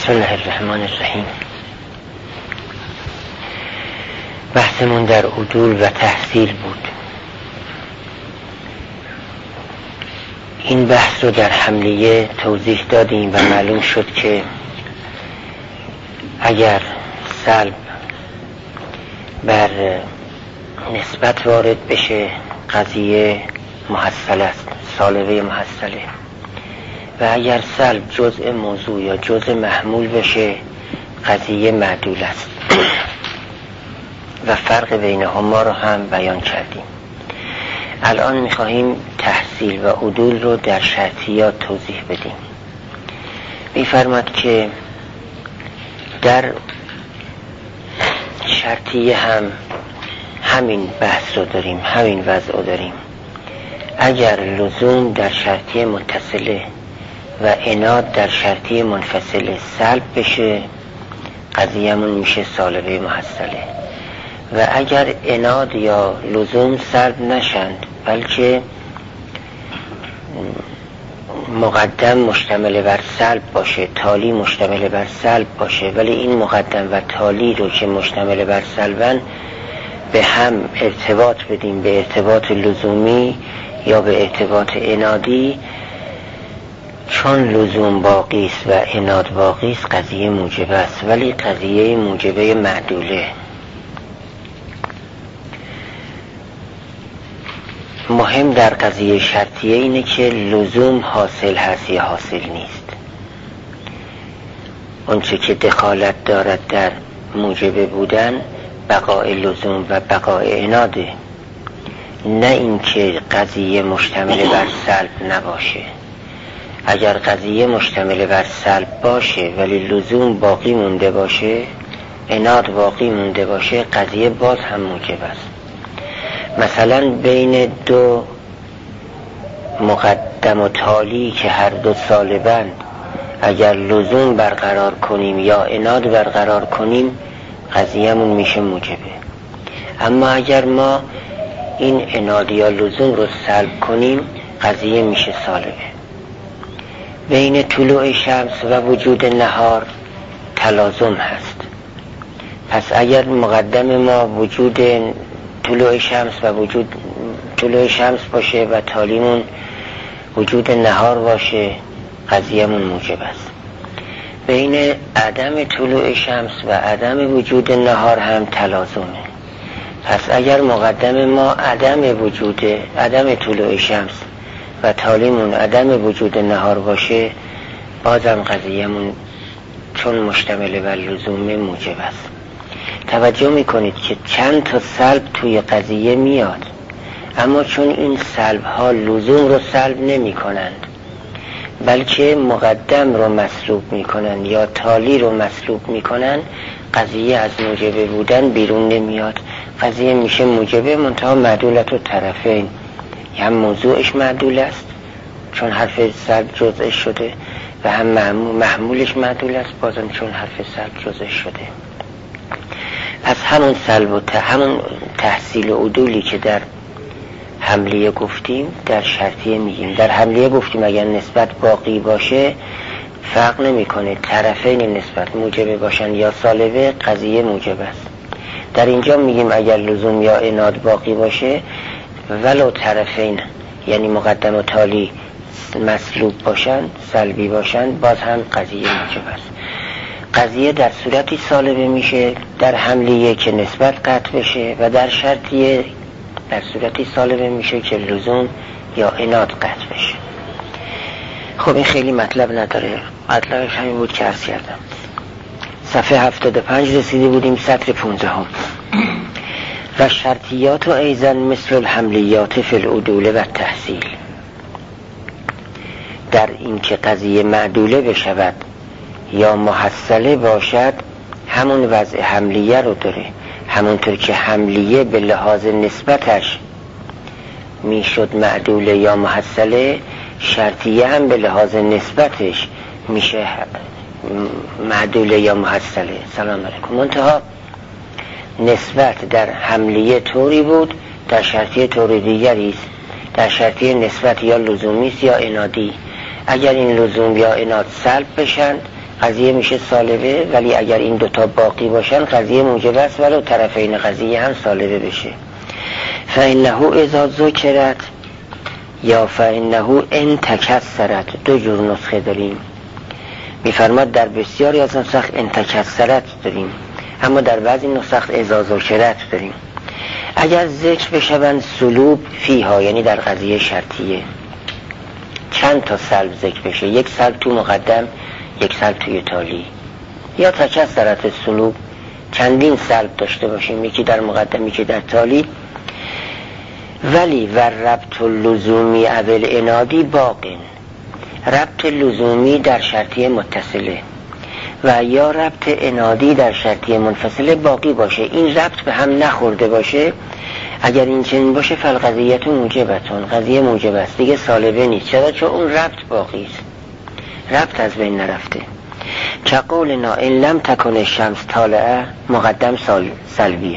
بسم الله الرحمن الرحیم. بحثمون در عدول و تحصیل بود. این بحث رو در حملیه توضیح دادیم و معلوم شد که اگر سلب بر نسبت وارد بشه قضیه محصل است، سالبه محصله، و اگر سلب جزء موضوع یا جزء محمول بشه قضیه معدول است و فرق بینهما رو هم بیان کردیم. الان میخواهیم تحصیل و عدول رو در شرطیات توضیح بدیم. میفرماد که در شرطیه هم همین بحث رو داریم، همین وضع رو داریم. اگر لزوم در شرطیه متصله و عناد در شرطیه منفصله سلب بشه قضیه‌مون میشه سالبه محصله، و اگر عناد یا لزوم سلب نشند بلکه مقدم مشتمل بر سلب باشه، تالی مشتمل بر سلب باشه، ولی این مقدم و تالی رو که مشتمل بر سلبن به هم ارتباط بدیم، به ارتباط لزومی یا به ارتباط عنادی، چون لزوم باقی است و عناد باقی است قضیه موجبه است، ولی قضیه موجبه معدوله. مهم در قضیه شرطیه اینه که لزوم حاصل هست یا حاصل نیست. اونچه که دخالت دارد در موجبه بودن بقای لزوم و بقای عناده، نه اینکه قضیه مشتمل بر سلب نباشه. اگر قضیه مشتمل بر سلب باشه ولی لزوم باقی مونده باشه، عناد باقی مونده باشه، قضیه باز هم موجب است. مثلا بین دو مقدم و تالی که هر دو سالبند اگر لزوم برقرار کنیم یا عناد برقرار کنیم قضیه‌مون میشه موجبه. اما اگر ما این عناد یا لزوم رو سلب کنیم قضیه میشه سالبه. بین طلوع شمس و وجود نهار تلازم هست. پس اگر مقدم ما وجود طلوع شمس و وجود طلوع شمس باشه و تالیمون وجود نهار باشه قضیه‌مون موجب است. بین عدم طلوع شمس و عدم وجود نهار هم تلازمه. پس اگر مقدم ما عدم طلوع شمس و تالیمون عدم وجود نهار باشه بازم قضیه‌مون چون مشتمل بر لزوم موجب است. توجه میکنید که چند تا سلب توی قضیه میاد، اما چون این سلب ها لزوم رو سلب نمی کنند بلکه مقدم رو مسلوب میکنن یا تالی رو مسلوب میکنن، قضیه از موجبه بودن بیرون نمیاد. قضیه میشه موجبه منتها معدولت و طرفین، هم موضوعش معدول است چون حرف سلب جزءش شده و هم محمولش معدول است بازم چون حرف سلب جزءش شده. پس همون سلب و همون تحصیل و عدولی که در حملیه گفتیم در شرطیه میگیم. در حملیه گفتیم اگر نسبت باقی باشه فرق نمیکنه، طرفین نسبت موجبه باشن یا سالبه قضیه موجب است. در اینجا میگیم اگر لزوم یا عناد باقی باشه ولو طرفین یعنی مقدم و تالی مسلوب باشن، سلبی باشن، باز هم قضیه موجب است. قضیه در صورتی سالبه میشه در حملیه که نسبت قطع بشه و در شرطیه در صورتی سالبه میشه که لزوم یا عناد قطع بشه. خب این خیلی مطلب نداره، مطلبش همین بود که عرض کردم. صفحه 75 رسیده بودیم، سطر 15 هم. و شرطیات و ایضا مثل الحملیات فی العدول و تحصیل. در این که قضیه معدوله بشود یا محصله باشد همون وضع حملیه رو داره. همونطور که حملیه به لحاظ نسبتش میشد معدوله یا محصله، شرطیه هم به لحاظ نسبتش میشه معدوله یا محصله. سلام علیکم. منتها نسبت در حملیه طوری بود، در شرطیه طور دیگری است. در شرطیه نسبت یا لزومی است یا عنادی. اگر این لزوم یا عناد سلب بشن قضیه میشه سالبه، ولی اگر این دوتا باقی باشن قضیه موجب است ولو طرفین قضیه هم سالبه بشه. فإنه اذا ذکرت یا فإنه ان تکسرت، دو جور نسخه داریم. میفرماد در بسیاری از نسخ ان تکسرت داریم، اما در بعضی نسخ اذا ذکرت داریم. اگر ذکر بشوند سلوب فیها، یعنی در قضیه شرطیه چند تا سلب ذکر بشه، یک سلب تو مقدم، یک سلب توی تالی، یا تکسرت سلوب چندین سلب داشته باشیم، یکی در مقدم یکی در تالی، ولی و ربط اللزومی اول انادی باقین، ربط لزومی در شرطیه متصله و یا ربط انادی در شرطیه منفصله باقی باشه، این ربط به هم نخورده باشه. اگر این چنین باشه فالقضیه موجبتون، قضیه موجب است، دیگه سالبه نیست. چرا؟ چون اون ربط باقی است، ربط از بین نرفته. که قولنا ان لم تکن الشمس طالعه، مقدم سلبیه،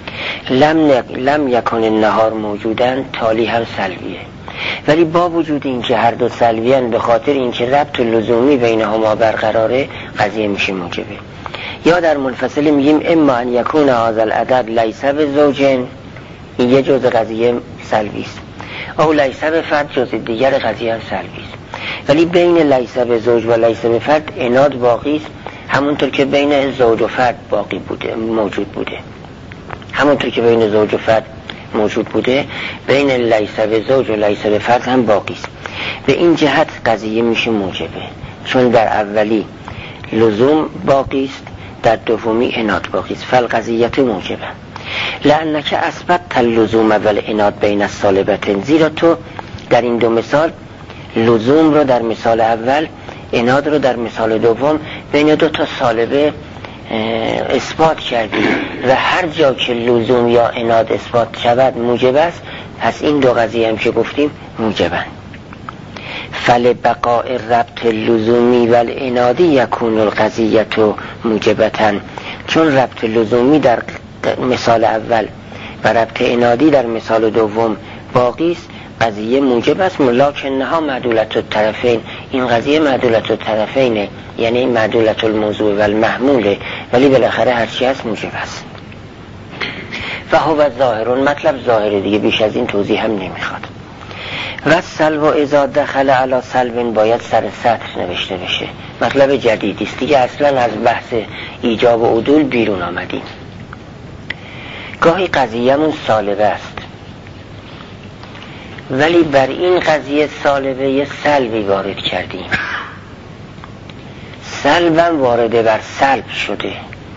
لم یکن النهار موجودن، تالی هم سلبیه. ولی با وجود این که هر دو سلبیان، به خاطر اینکه ربط لزومی بینهما برقراره، قضیه میشه موجبه. یا در منفصل میگیم اما ان یکون هذا العدد لیس بزوجین، این یه جزء قضیه سلبی است، او لیس بفرد جزء دیگر قضیه سلبی است. ولی بین لیس بزوج و لیس بفرد اناد باقی است، همونطور که بین زوج و فرد باقی بوده، موجود بوده. همونطور که بین زوج و فرد موجود بوده، بین لیس بزوج و لیس بفرد هم باقی است. به این جهت قضیه میشه موجبه، چون در اولی لزوم باقی است، در دومی اناد باقی است. فالقضیه موجبه. لأنک اثبت اللزوم والاناد بین السالبتین، زیرا تو در این دو مثال لزوم رو در مثال اول، اناد رو در مثال دوم بین دو تا سالبه اثبات کردی و هر جا که لزوم یا اناد اثبات شود موجب است، پس این دو قضیه هم که گفتیم موجبن. فلبقاء ربط اللزومی والانادی یکون القضیه موجبتن، چون ربط لزومی در مثال اول و ربط انادی در مثال دوم باقی است، قضیه موجب است. لکنها معدولت الطرفین، این قضیه معدولت الطرفینه، یعنی معدولت الموضوع و المحموله، ولی بالاخره هرچی هست موجب است. و هو ظاهرون، مطلب ظاهره دیگه، بیش از این توضیح هم نمیخواد. و سلب اذا دخل علی سلب باید سر سطر نوشته بشه، مطلب جدیدی است دیگه، اصلا از بحث ایجاب و عدول بیرون آمدیم. گاهی قضیه‌مون سالبه است، ولی بر این قضیه سالبه یه سلبی وارد کردیم، سلبم وارده بر سلب شده.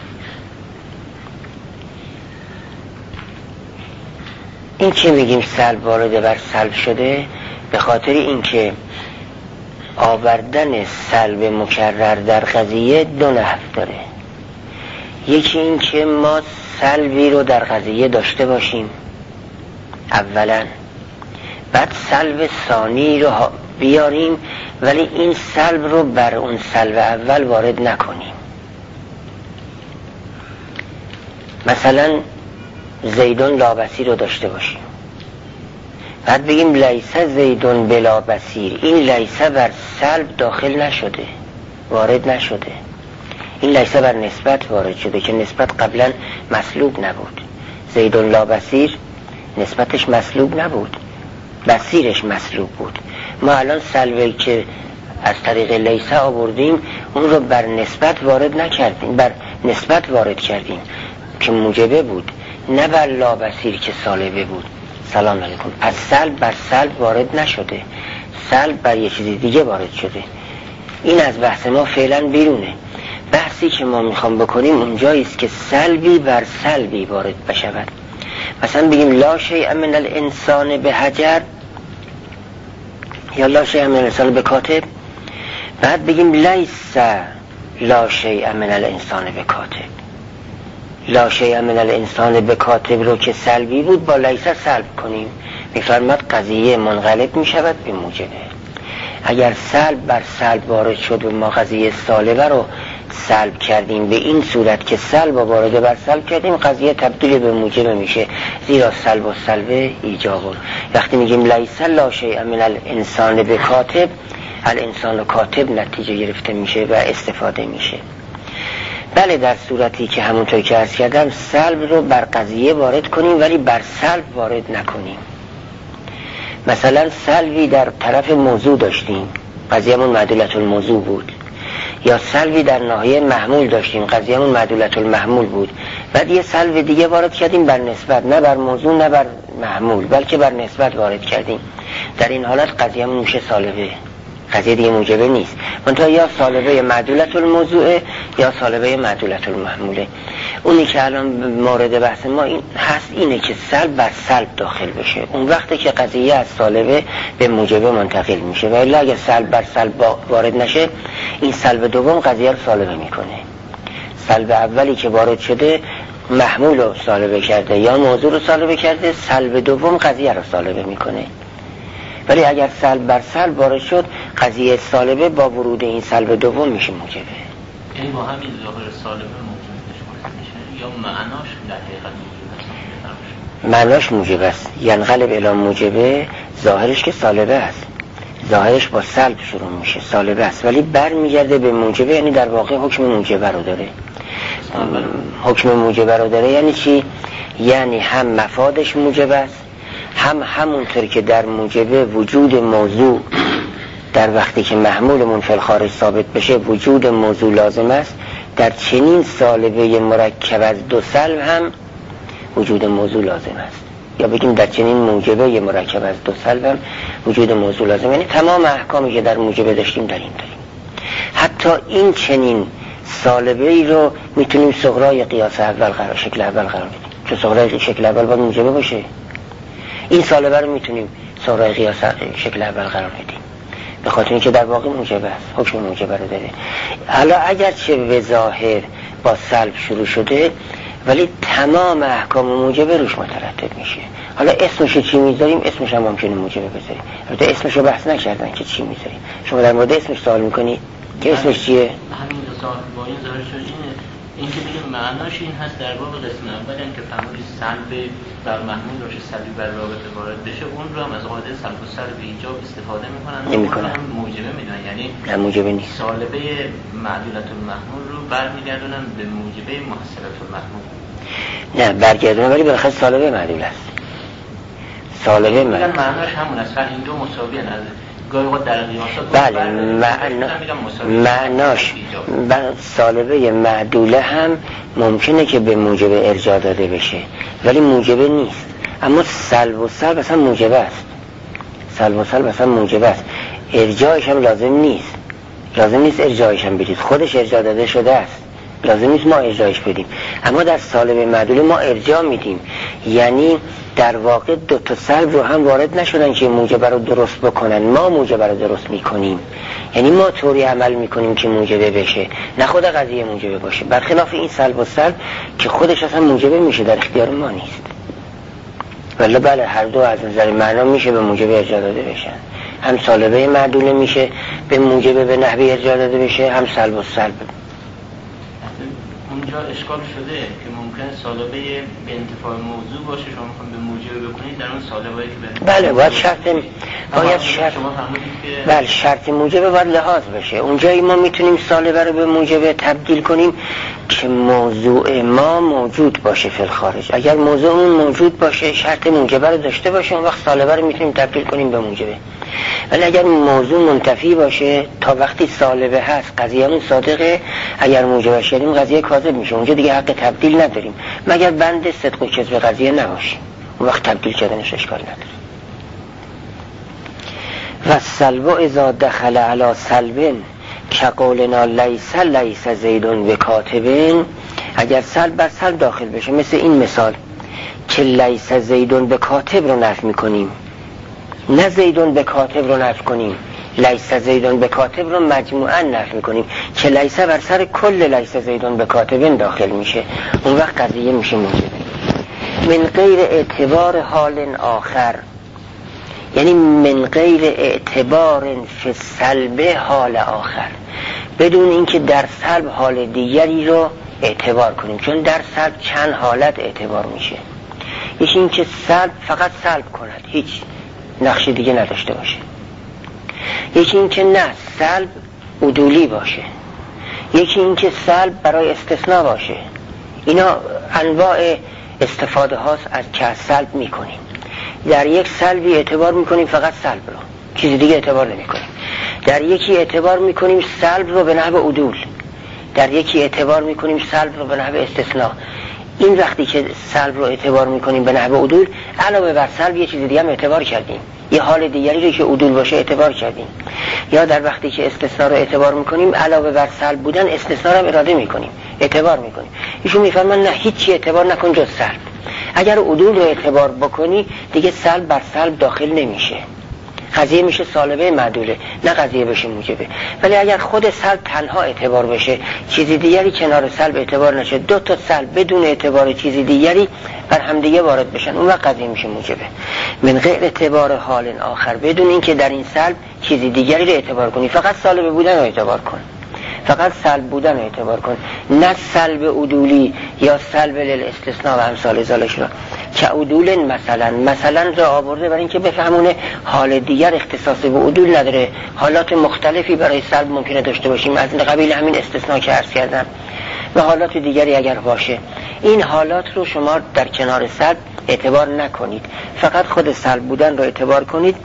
این که میگیم سلب وارده بر سلب شده، به خاطر اینکه آوردن سلب مکرر در قضیه دو نحو داره. یکی این که ما سلبی رو در قضیه داشته باشیم اولا، بعد سلب ثانی رو بیاریم، ولی این سلب رو بر اون سلب اول وارد نکنیم. مثلا زیدون لابسیر رو داشته باشیم، بعد بگیم لیس زیدون بلا بصیر، این لیس بر سلب داخل نشده، وارد نشده، این لیس بر نسبت وارد شده که نسبت قبلا مسلوب نبود. زیدون لابصیر نسبتش مسلوب نبود، بصیرش مسلوب بود. ما الان سلبی که از طریق لیسه آوردیم اون رو بر نسبت وارد نکردیم، بر نسبت وارد کردیم که موجبه بود، نه بر لابصیر که سالبه بود. سلام علیکم. از سلب بر سلب وارد نشده، سلب بر یه چیز دیگه وارد شده. این از بحث ما فعلا بیرونه. بحثی که ما میخوام بکنیم اونجاییست که سلبی بر سلبی وارد بشود. مثلا بگیم لا شیء من الانسان به حجر، یا لا شیء من الانسان به کاتب، بعد بگیم لیس لا شیء من الانسان به کاتب. لا شیء من الانسان به کاتب رو که سلبی بود با لیس سلب کنیم، میفرماد قضیه منقلب میشود به موجبه. اگر سلب بر سلب وارد شد و ما قضیه سالبه رو سلب کردیم به این صورت که سلب وارد بر سلب کردیم، قضیه تبدیل به موجب میشه، زیرا سلب و سلب ایجابه. وقتی میگیم لیس لا شیء من الانسان به کاتب، الانسان کاتب نتیجه گرفته میشه و استفاده میشه. بله در صورتی که همونطور که عرض کردم سلب رو بر قضیه وارد کنیم ولی بر سلب وارد نکنیم. مثلا سلبی در طرف موضوع داشتیم، قضیه‌مون معدولة الموضوع بود، یا سلبی در ناحیه محمول داشتیم، قضیه‌مون معدولة المحمول بود، بعد یه سلب دیگه وارد کردیم بر نسبت، نه بر موضوع نه بر محمول بلکه بر نسبت وارد کردیم. در این حالت قضیه‌مون میشه سالبه، قضیه دیگه موجبه نیست، منتها یا سالبه معدولة الموضوع یا سالبه معدولة المحموله. اونی که الان مورد بحث ما این هست اینه که سلب بر سلب داخل بشه، اون وقتی که قضیه از سالبه به موجبه منتقل میشه. و الا اگه سلب بر سلب وارد نشه این سلب دوم قضیه رو سالبه میکنه. سلب اولی که وارد شده محمول رو سالبه کرده یا موضوع رو سالبه کرده، سلب دوم قضیه رو سالبه میکنه. ولی اگر سلب بر سلب وارد شد قضیه سالبه با ورود این سلب دوم میشه موجبه. یعنی با همین ظاهر سالبه ممکن میشه یا معناش در حقیقت موجبه است؟ معناش موجبه است، ینقلب الی موجبه، ظاهرش که سالبه است، ظاهرش با سلب شروع میشه سالبه است ولی بر میگرده به موجبه، یعنی در واقع حکم موجبه رو داره. حکم موجبه رو داره یعنی چی؟ یعنی هم مفادش موجبه است، هم همونطور که در موجبه وجود موضوع در وقتی که محمولمون فی الخارج ثابت بشه وجود موضوع لازم است، در چنین سالبه مرکب از دو سلب هم وجود موضوع لازم است. یا بگیم در چنین موجبه مرکب از دو سلب هم وجود موضوع لازم، یعنی تمام احکامی که در موجبه داشتیم در این داریم. حتی این چنین سالبه ای رو میتونیم صغرای قیاس اول قرار، شکل اول قرار بدیم، چون صغرای شکل اول باید موجبه باشه. این سالبه رو میتونیم صغرای قیاس شکل اول قرار بدیم به خاطر اینکه در واقع موجبه است، حکم موجبه رو داره. حالا اگرچه به ظاهر با سلب شروع شده ولی تمام احکام موجبه روش مترتب میشه. حالا اسمشو چی میذاریم؟ اسمش هم ممکنه موجبه بذاریم، البته اسمشو بحث نکردن که چی میذاریم. شما در مورد اسمش سوال میکنید که اسمش چیه؟ همین سوال با این ظاهرش این که میگه معناش این هست در واقع قسم اول که فرمودی سلب بر محمول باشه، سلبی بر رابطه وارد بشه، اون رو هم از قاعده سلب و سلب ایجاب استفاده میکنن، هم موجبه میدونن، یعنی نه موجبه نیست. سالبه معدولة المحمول رو برمیگردونن به موجبه محصلة المحمول. نه برگردونن ولی بالاخره سالبه معدول است. سالبه معدول معناش همون است، این دو مساوی از گاهی وقت در قیاسات. بله معناش سالبه معدوله هم ممکنه که به موجبه ارجاع داده بشه ولی موجبه نیست. اما سلب و سلب اصلا موجبه است، سلب و سلب اصلا موجبه است، ارجاعش هم لازم نیست ارجاعش هم بدید، خودش ارجاع داده شده است، لازم نیست ما ارجاعش بدیم. اما در سالبه معدوله ما ارجاع میدیم، یعنی در واقع دو تا سلب رو هم وارد نشدن که موجبه رو درست بکنن، ما موجبه رو درست میکنیم، یعنی ما طوری عمل میکنیم که موجبه بشه، نه خود قضیه موجبه باشه، برخلاف این سلب و سلب که خودش اصلا موجبه میشه، در اختیار ما نیست. ولی بله هر دو از نظر معنا میشه به موجبه ارجاع داده بشن، هم سالبه معدوله میشه به موجبه به نحوی ارجاع داده بشه، هم سلب و سلب. اونجا اشکال شده که ممکن سالبه به انتفاع موضوع باشه، شما میخواین به موجبه بکنید در اون سالبه‌ای که به بله باید شرط موجبه باید لحاظ بشه. اونجایی ما میتونیم سالبه رو به موجبه تبدیل کنیم که موضوع ما موجود باشه فی الخارج. اگر موضوعمون موجود باشه شرط موجبه رو داشته باشه، اون وقت سالبه رو میتونیم تبدیل کنیم به موجبه. ولی اگر موضوع منتفی باشه تا وقتی سالبه هست قضیه‌مون صادقه، اگر موجبه شدیم قضیه کاذب میشه، اونجا دیگه حق تبدیل نداریم مگر بند صدق و کذب قضیه نباشه، اون وقت تبدیل کردنش اشکال نداره. و سلب اذا دخل علی سلب کقولنا لیس زیدون بکاتبین، اگر سلب بر سلب داخل بشه مثل این مثال که لیس زیدون بکاتب رو نفی میکنیم، نه زیدون بکاتب رو نفی کنیم، لیس زیدون بکاتب رو مجموعاً نفی میکنیم که لیس بر سر کل لیس زیدون بکاتبین داخل میشه، اون وقت قضیه میشه موجبه. من غیر اعتبار حال آخر، یعنی من غیر اعتبار فی سلب حال آخر، بدون اینکه در سلب حال دیگری رو اعتبار کنیم، چون در سلب چند حالت اعتبار میشه. یکی این که سلب فقط سلب کند، هیچ نقش دیگه نداشته باشه، یکی این که نه سلب عدولی باشه، یکی این که سلب برای استثناء باشه. اینا انواع استفاده هاست از که از سلب میکنیم. در یک سلبی اعتبار میکنیم فقط سلب رو، چیز دیگه اعتبار نمیکنیم. در یکی اعتبار میکنیم سلب رو به نحو عدول، در یکی اعتبار میکنیم سلب رو به نحو استثناء. این وقتی که سلب رو اعتبار میکنیم به نحو عدول، علاوه بر سلب یه چیز دیگه هم اعتبار کردیم، یه حال دیگری رو که عدول باشه اعتبار کردیم. یا در وقتی که استثناء رو اعتبار میکنیم، علاوه بر سلب بودن استثناء رو هم اراده میکنیم، اعتبار میکنیم. ایشون میفرمان نه، هیچی اعتبار نکن جز سلب. اگر عدول رو اعتبار بکنی دیگه سلب بر سلب داخل نمیشه، قضیه میشه سالبه معدوله، نه قضیه بشه موجبه. ولی اگر خود سلب تنها اعتبار بشه، چیزی دیگری کنار سلب اعتبار نشه، دو تا سلب بدون اعتبار چیزی دیگری بر هم دیگه وارد بشن، اون وقت قضیه میشه موجبه. من غیر اعتبار حال آخر، بدون اینکه در این سلب چیزی دیگری رو اعتبار کنی، فقط سالب بودن رو اعتبار کن، فقط سلب بودن اعتبار کن، نه سلب عدولی یا سلب للاستثناء و امثال ذالک را. که عدول مثلا را آورده برای اینکه بفهمونه حال دیگر اختصاص به عدول نداره، حالات مختلفی برای سلب ممکنه داشته باشیم، از قبیل همین استثناء که عرض کردم و حالات دیگری اگر باشه. این حالات رو شما در کنار سلب اعتبار نکنید، فقط خود سلب بودن رو اعتبار کنید.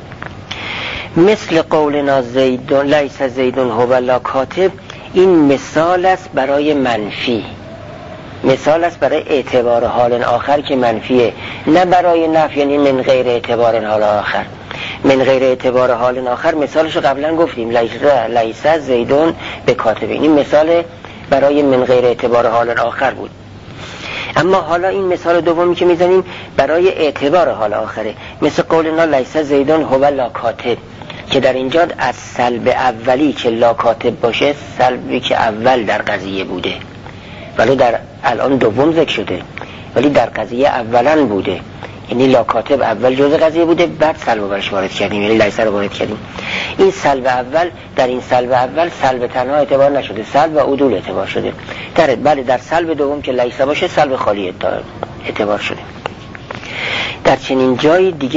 مثل قولنا زیدون لیس زیدون هو لا کاتب، این مثال است برای منفی، مثال است برای اعتبار حال آخر که منفیه، نه برای نفی، یعنی من غیر اعتبار حال آخر. من غیر اعتبار حال آخر مثالشو قبلا گفتیم، لیس زیدون به کاتب، این مثال برای من غیر اعتبار حال آخر بود. اما حالا این مثال دومی که میزنیم برای اعتبار حال آخره، مثل قولنا لیس زیدون هو لا کاتب، که در اینجا از سلب اولی که لا کاتب باشه، سلبی که اول در قضیه بوده ولی در الان دوم ذکر شده، ولی در قضیه اولا بوده، یعنی لا کاتب اول جزء قضیه بوده، بعد سلب برش وارد کردیم، یعنی لیس رو وارد کردیم. این سلب اول، در این سلب اول سلب تنها اعتبار نشده، سلب و عدول اعتبار شده. بله در سلب دوم که لیس باشه سلب خالی اعتبار شده. در چنین جایی دیگه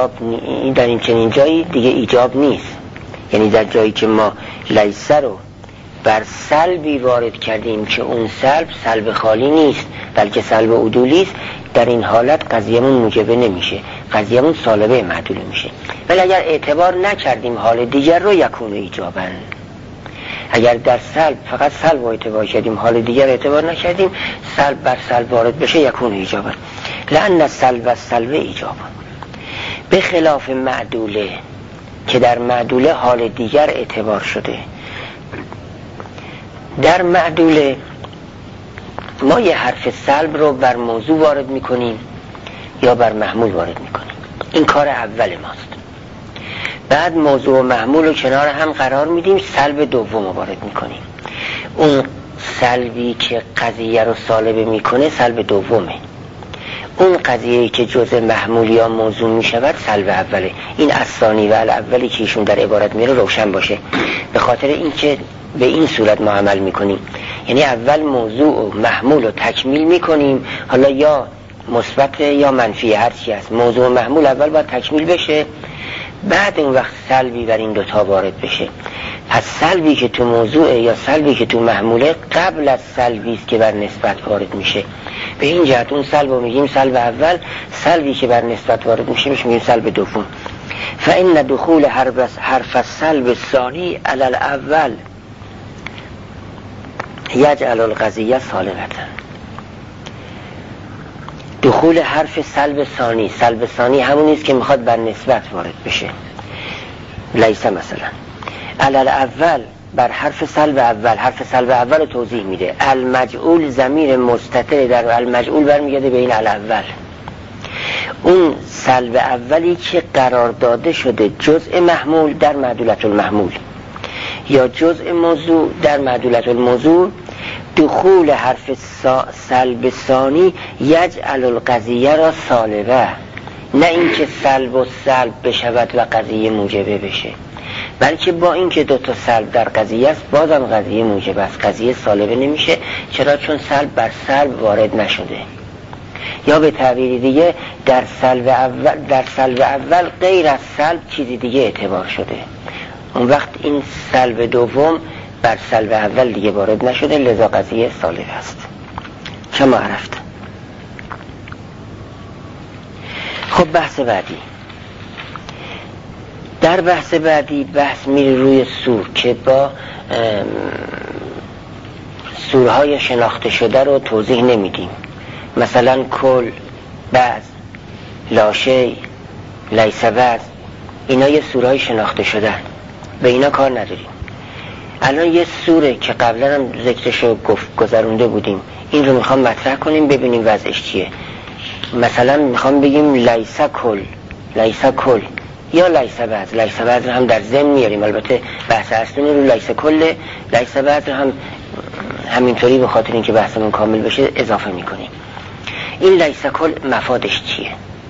ایجاب نیست، یعنی در جایی که ما لیس رو بر سلبی وارد کردیم که اون سلب خالی نیست بلکه سلب عدولی است، در این حالت قضیه‌مون موجبه نمیشه، قضیه‌مون سالبه معدول میشه. ولی اگر اعتبار نکردیم حال دیگر رو، یکون ایجابا. اگر در سلب فقط سلب رو اعتبار کردیم، حال دیگر اعتبار نکردیم، سلب بر سلب وارد بشه، یکون ایجابا. لأن سلب ایجابا، به خلاف معدوله که در معدوله حال دیگر اعتبار شده. در معدوله ما یه حرف سلب رو بر موضوع وارد میکنیم یا بر محمول وارد میکنیم، این کار اول ماست. بعد موضوع و محمول رو کنار هم قرار میدیم، سلب دوم رو وارد میکنیم. اون سلبی که قضیه رو سالبه میکنه سلب دومه، اون قضیه‌ای که جزء محمول یا موضوع میشود سلب اوله. این الثانی و الاولی که ایشون در عبارت میره روشن باشه، به خاطر اینکه به این صورت ما عمل میکنیم، یعنی اول موضوع و محمول رو تکمیل میکنیم، حالا یا مثبت یا منفی هر چی هست، موضوع و محمول اول باید تکمیل بشه، بعد اون وقت سلبی بر این دوتا وارد بشه. پس سلبی که تو موضوع یا سلبی که تو محموله قبل از سلبی است که بر نسبت وارد میشه. به این جهت اون سلب رو میگیم سلب اول، سلبی که بر نسبت وارد میشه میگیم سلب دوم. فإن دخول حرف السلب الثانی علی الاول یجعل القضیه سالبة. دخول حرف سلب ثانی همون است که میخواد بر نسبت وارد بشه. لیس مثلا علی الاول بر حرف سلب اول، حرف سلب اول رو توضیح میده. المجعول ضمیر مستتر در المجعول برمیگرده به این الاول. اون سلب اولی که قرار داده شده جزء محمول در معدولة المحمول یا جزء موضوع در معدولة الموضوع، دخول حرف سلب ثانی یجعل القضیه را سالبه، نه اینکه سلب و سلب بشود و قضیه موجبه بشه، بلکه با اینکه دو تا سلب در قضیه است بازم قضیه موجبه است، قضیه سالبه نمیشه. چرا؟ چون سلب بر سلب وارد نشده. یا به تعبیر دیگه در سلب اول غیر از سلب چیزی دیگه اعتبار شده. اون وقت این سلب دوم بر سلب اول دیگه وارد نشده، لذا قضیه سالب است. کما عرفت. خب بحث بعدی. در بحث بعدی بحث میره روی سور که با سورهای شناخته شده رو توضیح نمیدیم، مثلا کل، بعض، لاشی، لیس بعض، اینا یه سورهای شناخته شده، به اینا کار نداریم. الان یه سوره که قبلا هم ذکرشو گذرونده بودیم، این رو میخوام مطرح کنیم ببینیم وضعش چیه. مثلا میخوام بگیم لیس کل، لیس کل یا لیس بعض. لیس بعض رو هم در ضمن میاریم، البته بحث اصلی رو لیس کل، لیس بعض رو هم همینطوری به خاطر اینکه بحثمون کامل بشه اضافه میکنیم. این لیس کل مفادش چیه؟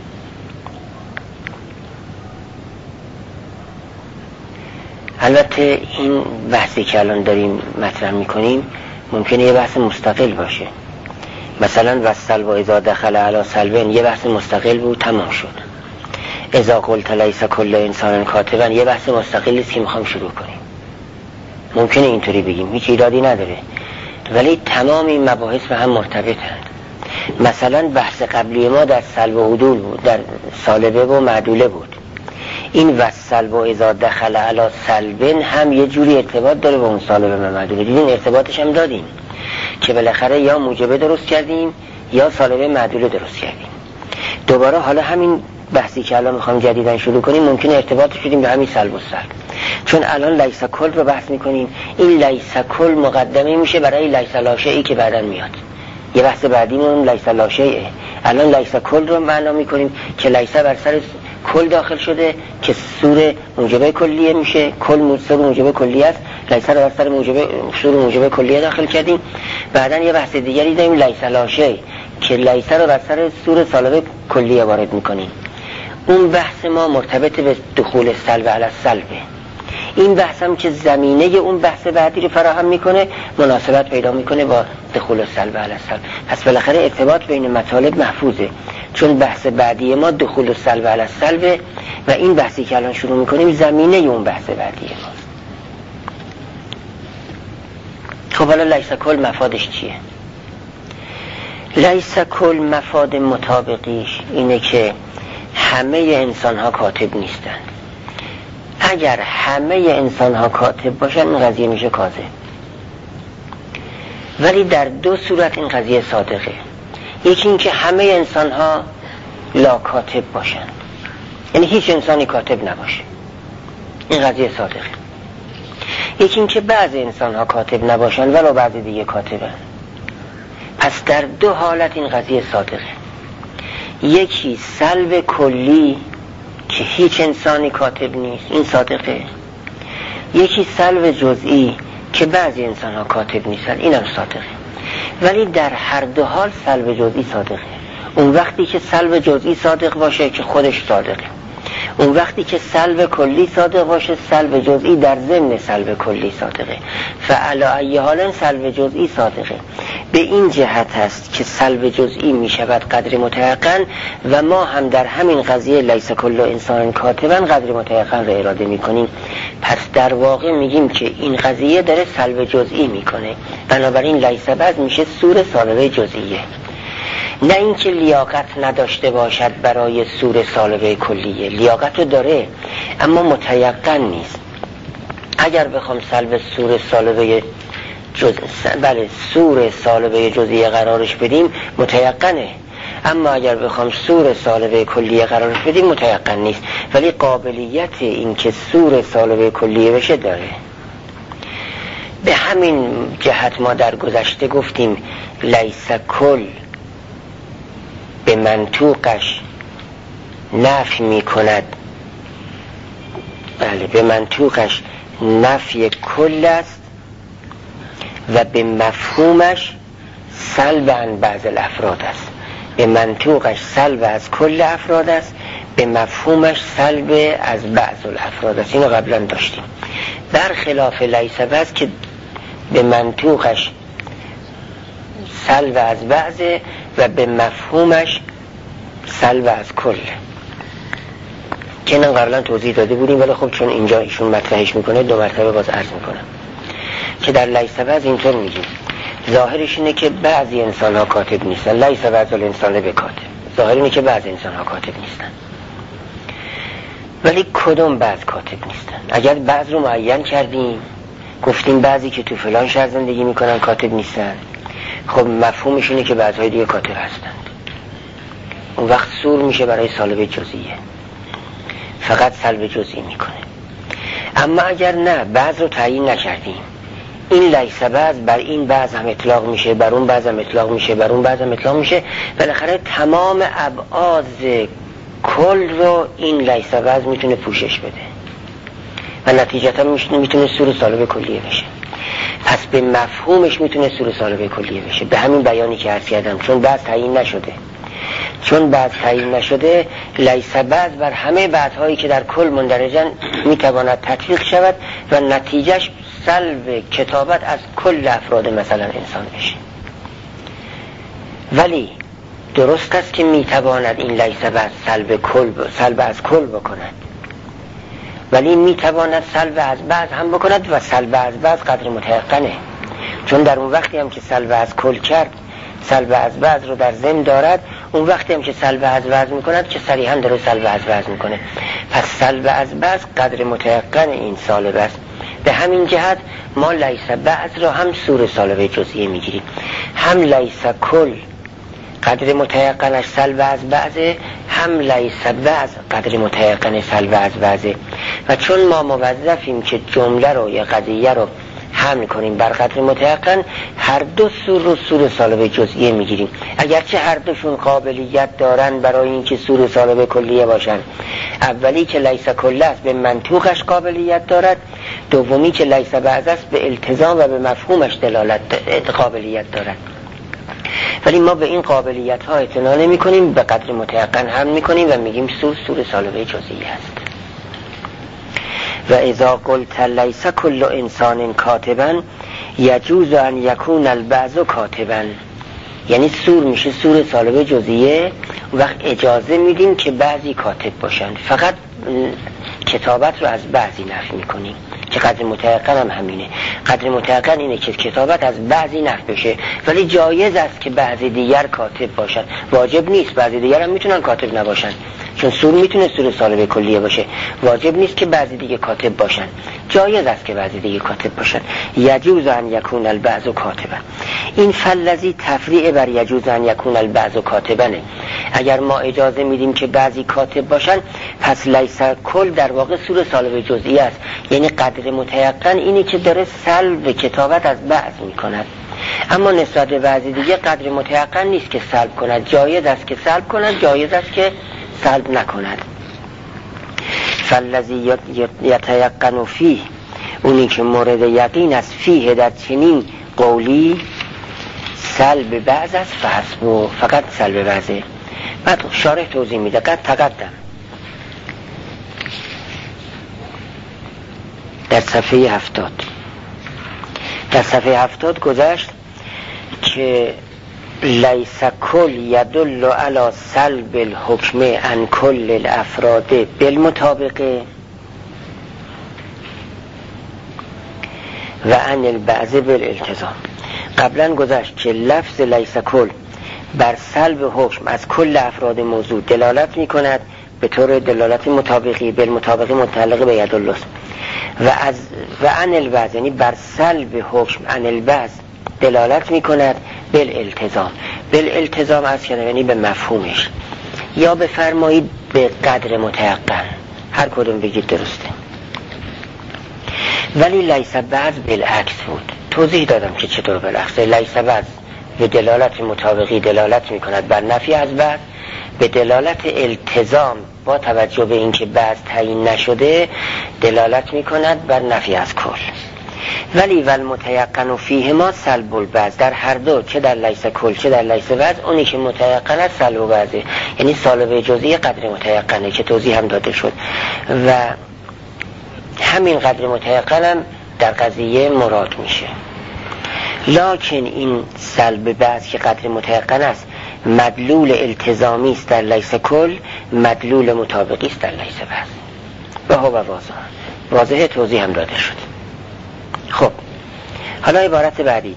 البته این بحثی که الان داریم مطرح میکنیم ممکنه یه بحث مستقل باشه. مثلا والسلب اذا دخل علی سلبن یه بحث مستقل بود، تمام شد. اذا قلت لیس کل انسان کاتبا یه بحث مستقلی است که میخوام شروع کنیم. ممکنه اینطوری بگیم، هیچ ایرادی نداره، ولی تمام این مباحث به هم مرتبطند. مثلا بحث قبلی ما در سلب و عدول بود، در سالبه و معدوله بود. این والسلب اذا دخل علی سلبن هم یه جوری ارتباط داره با اون سالبه و معدوله. دیدین ارتباطش هم دادیم که بالاخره یا موجبه درست کردیم یا سالبه معدوله درست کردیم. دوباره حالا همین بحثی که الان میخوام جدیدن شروع کنیم ممکنه ارتباطش بدیم به همین سلب و سلب، چون الان لیس کل رو بحث میکنیم. این لیس کل مقدمه میشه برای لیس لاشیئی که بعداً میاد. یه بحث بعدیمون لیس لاشیئه. الان لیس کل رو معنا میکنیم که لیس بر سر کل داخل شده که سور موجبه کلیه میشه. کل سور موجبه کلیه است، لیس رو بر سر سور موجبه کلیه داخل کردیم. بعداً یه بحث دیگری داریم لیس لاشیئی که لیس رو بر سر سور سالبه کلیه وارد میکنیم. اون بحث ما مرتبط به دخول سلب علی سلبه. این بحث هم که زمینه اون بحث بعدی رو فراهم میکنه، مناسبت پیدا میکنه با دخول سلب علی سلب. پس بالاخره ارتباط بین مطالب محفوظه، چون بحث بعدی ما دخول سلب علی سلبه و این بحثی که الان شروع میکنیم زمینه اون بحث بعدی ماست. خب حالا لیس کل مفادش چیه؟ لیس کل مفاد مطابقیش اینه که همه انسان ها کاتب نیستن. اگر همه انسان ها کاتب باشن این قضیه میشه کاذب. ولی در دو صورت این قضیه صادقه. یکی این که همه انسان ها لا کاتب باشن، یعنی هیچ انسانی کاتب نباشه، این قضیه صادقه. یکی این که بعض انسان ها کاتب نباشن ولو بعضی دیگه کاتبن. پس در دو حالت این قضیه صادقه. یکی سلب کلی که هیچ انسانی کاتب نیست، این صادقه. یکی سلب جزئی که بعضی انسان ها کاتب نیستن، اینم صادقه. ولی در هر دو حال سلب جزئی صادقه. اون وقتی که سلب جزئی صادق باشه که خودش صادقه، اون وقتی که سلب کلی صادق باشه سلب جزئی در ضمن سلب کلی صادقه. فعلی ای حال سلب جزئی صادقه. به این جهت است که سلب جزئی می شود قدر متيقن و ما هم در همین قضیه لیس کل انسان کاتبا قدر متيقن را اراده می کنیم. پس در واقع میگیم که این قضیه داره سلب جزئی میکنه، بنابراین لیس بعض میشه سور سالبه جزئیه. نه اینکه لیاقت نداشته باشد برای سور سالبه کلیه، لیاقت رو داره اما متيقن نیست. اگر بخوام سلب سور سالبه سور سالبه جزئیه قرارش بدیم متيقنه، اما اگر بخوام سور سالبه کلیه قرارش بدیم متيقن نیست، ولی قابلیت این که سور سالبه کلیه بشه داره. به همین جهت ما در گذشته گفتیم لیس کل به منطوقش نفی می کند، بله، به منطوقش نفی کل است و به مفهومش سلب عن بعض الافراد است. به منطوقش سلب از کل افراد است، به مفهومش سلب از بعض الافراد است. اینو قبلا داشتیم. برخلاف لیس بعض که به منطوقش سلب از بعض و به مفهومش سلب از کل. که اینم قبلا توضیح داده بودیم، ولی خب چون اینجا ایشون مطرحش میکنه 2 مرتبه باز عرض میکنم که در لیس بعض اینطور میگیم ظاهرش اینه که بعضی انسان ها کاتب نیستن، لیس بعض الانسان به کاتب، ظاهر اینه که بعضی انسان ها کاتب نیستن، ولی کدوم بعض کاتب نیستن؟ اگر بعض رو معین کردیم گفتیم بعضی که تو فلان شهر زندگی میکنن کاتب نیستن، خب مفهومش اینه که بعضهای دیگه کاتب هستند، اون وقت سور میشه برای سالب جزئیه، فقط سلب جزئی میکنه. اما اگر نه بعض رو تعیین نکردیم، این لیس بعض بر این بعض هم اطلاق میشه، بر اون بعض هم اطلاق میشه، بر اون بعض هم اطلاق میشه، بالاخره تمام ابعاد کل رو این لیس بعض میتونه پوشش بده و نتیجتا میتونه سور سالب کلیه بشه. پس به مفهومش میتونه سور سالب کلیه بشه، به همین بیانی که عرض کردم. چون بعض تعیین نشده لیس بعض بر همه بعضهایی که در کل مندرجن میتواند تطبیق شود و نتیجهش سلب کتابت از کل افراد مثلا انسان بشه. ولی درست است که میتواند این لیس بعض سلب از کل بکند، ولی میتواند سلب از بعض هم بکند و سلب از بعض قدر متيقنه، چون در اون وقتی هم که سلب از کل کرد سلب از بعض رو در ضمن دارد، اون وقتی هم که سلب از بعض میکند که صریحا داره سلب از بعض میکنه. پس سلب از بعض قدر متيقن این سالب است. به همین جهت ما لیس بعض را هم سور سالب جزئیه میگیریم، هم لیس کل قدر متيقنش سلب از بعضه، هم لیس بعض قدر متيقن سلب از بعضه. و چون ما موظفیم که جمله رو یا قضیه رو حمل کنیم بر قدر متيقن، هر دو سور رو سور سالب جزئیه میگیریم، اگرچه هر دوشون قابلیت دارن برای اینکه سور سالب کلیه باشن. اولی که لیس کل است به منطوقش قابلیت دارد، دومی که لیس بعض است به التزام و به مفهومش قابلیت دارد. ولی ما به این قابلیت ها اعتنا نمی کنیم، به قدر متيقن حمل می کنیم و میگیم سور سالب جزئیه است. و اذا قلت لیس کل انسان کاتبا یجوز ان یکون البعض کاتبا، یعنی سور میشه سور سالب جزئیه، وقت اجازه میدیم که بعضی کاتب باشن، فقط کتابت رو از بعضی نفی میکنیم که قدر متيقن هم همینه. قدر متيقن اینه که کتابت از بعضی نفی بشه، ولی جایز است که بعضی دیگر کاتب باشن، واجب نیست. بعضی دیگر هم میتونن کاتب نباشن، چون سور میتونه سور سالب کلیه باشه، واجب نیست که بعضی دیگه کاتب باشن، جایز است که بعضی دیگه کاتب باشن. یجوز ان یکون البعض کاتبا، این فلذی تفریع بر یجوز ان یکون البعض کاتبانه. اگر ما اجازه میدیم که بعضی کاتب باشن، پس لیس کل در واقع سور سالب جزئی است، یعنی قدر متيقن اینی که داره سلب کتابت از بعض میکند. اما نسبت به بعضی دیگه قدر متيقن نیست که سلب کند، جایز است که سلب کند، جایز است که سلب نکند. فالذی یتیقن فیه، اونی که مورد یقین است، فیه در چنین قولی سلب بعض است، فحسبه، فقط سلب بعضه. بعد شارح توضیح میده. قد تقدم در صفحه 70 در صفحه 70 گذشت که لیس کل یدل علی سلب الحکم عن کل الافراد بالمطابقه و عن البعض بالالتزام. قبلا گذشت که لفظ لیس کل بر سلب حکم از کل افراد موضوع دلالت می کند به طور دلالت مطابقی، بالمطابقه متعلق به یدل است، و عن البعض یعنی بر سلب حکم عن البعض دلالت می کند بالالتزام. بالالتزام از کنه یعنی به مفهومش، یا بفرمایید به قدر متيقن، هر کدوم بگید درسته. ولی لیس بعض بالعکس بود. توضیح دادم که چطور بالعکس. لیس بعض به دلالت مطابقی دلالت می کند بر نفی از بعض، به دلالت التزام با توجه به اینکه بعض تعیین نشده دلالت می کند بر نفی از کل. ولی والمتيقن فیه ما سلب البعض، در هر دو، چه در لیس کل چه در لیس بعض، اونی که متيقن است سلب بعضه، یعنی سالب جزئی قدر متيقنه که توضیح هم داده شد، و همین قدر متيقن هم در قضیه مراد میشه. لکن این سلب بعض که قدر متيقن است مدلول التزامی است در لیس کل، مدلول مطابقی است در لیس بعض. و هو واضح توضیح هم داده شد. خب حالا عبارت بعدی،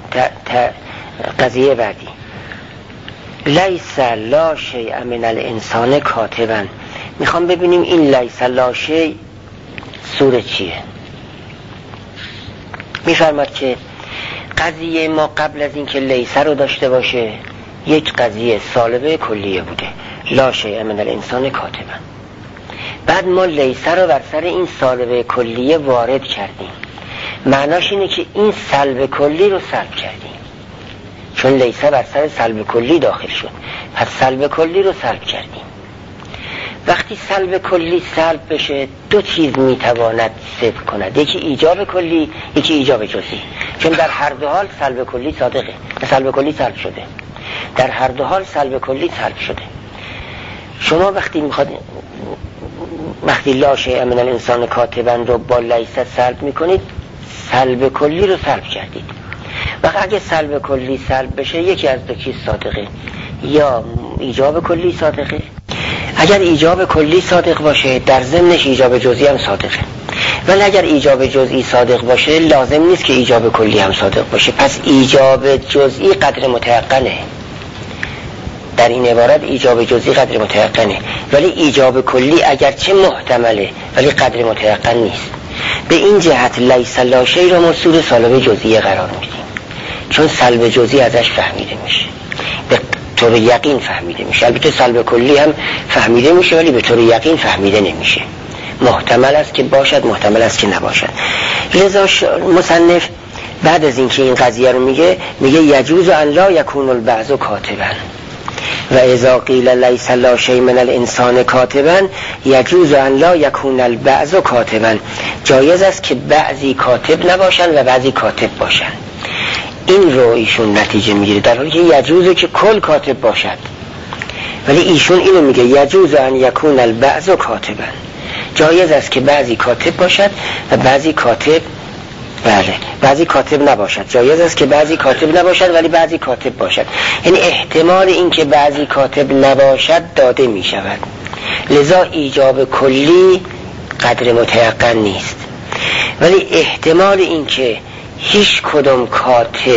قضیه بعدی، لیس لا شیء من الانسان کاتبا. میخوام ببینیم این لیس لا شیء سوره چیه. میفرماد که قضیه ما قبل از این که لیس رو داشته باشه یک قضیه سالبه کلیه بوده، لا شیء من الانسان کاتبا. بعد ما لیس رو بر سر این سالبه کلیه وارد کردیم. معناش اینه که این سلب کلی رو سلب کردیم، چون لیسه بر سر سلب کلی داخل شد، پس سلب کلی رو سلب کردیم. وقتی سلب کلی سلب بشه دو چیز میتواند صدق کند، یکی ایجاب کلی، یکی ایجاب جزئی. چون در هر دو حال سلب کلی صادقه، سلب کلی سلب شده، در هر دو حال سلب کلی سلب شده. شما وقتی لا شیء من الانسان کاتبا رو با لیسه سلب میکنید، سلب کلی رو سلب کردید. وقتی اگه سلب کلی سلب بشه یکی از دو چیز صادقه، یا ایجاب کلی صادقه. اگر ایجاب کلی صادق باشه در ضمنش ایجاب جزئی هم صادقه، ولی اگر ایجاب جزئی صادق باشه لازم نیست که ایجاب کلی هم صادق باشه. پس ایجاب جزئی قدر متيقنه، در این عبارت ایجاب جزئی قدر متيقنه، ولی ایجاب کلی اگرچه محتمله ولی قدر متيقن نیست. به این جهت لیس لا شیء رو موصول سالب جزئی قرار میدیم، چون سلب جزئی ازش فهمیده میشه، به طور یقین فهمیده میشه. البته سلب کلی هم فهمیده میشه ولی به طور یقین فهمیده نمیشه، محتمل است که باشد، محتمل است که نباشد. لذا مصنف بعد از اینکه این قضیه رو میگه یجوز ان لا یکون البعض کاتبا و اذا قیل لیس لا شیء من الانسان کاتبا یجوز ان لا یکون البعض کاتبا. جایز است که بعضی کاتب نباشن و بعضی کاتب باشن. این رو ایشون نتیجه میگیره، در حالی که یجوزه که کل کاتب باشد، ولی ایشون اینو میگه یجوز ان یکون البعض کاتبا، جایز است که بعضی کاتب باشد و بعضی کاتب بعضی کاتب نباشد. جایز است که بعضی کاتب نباشد ولی بعضی کاتب باشد، یعنی احتمال این که بعضی کاتب نباشد داده می شود. لذا ایجاب کلی قدر متيقن نیست، ولی احتمال این که هیچ کدام کاتب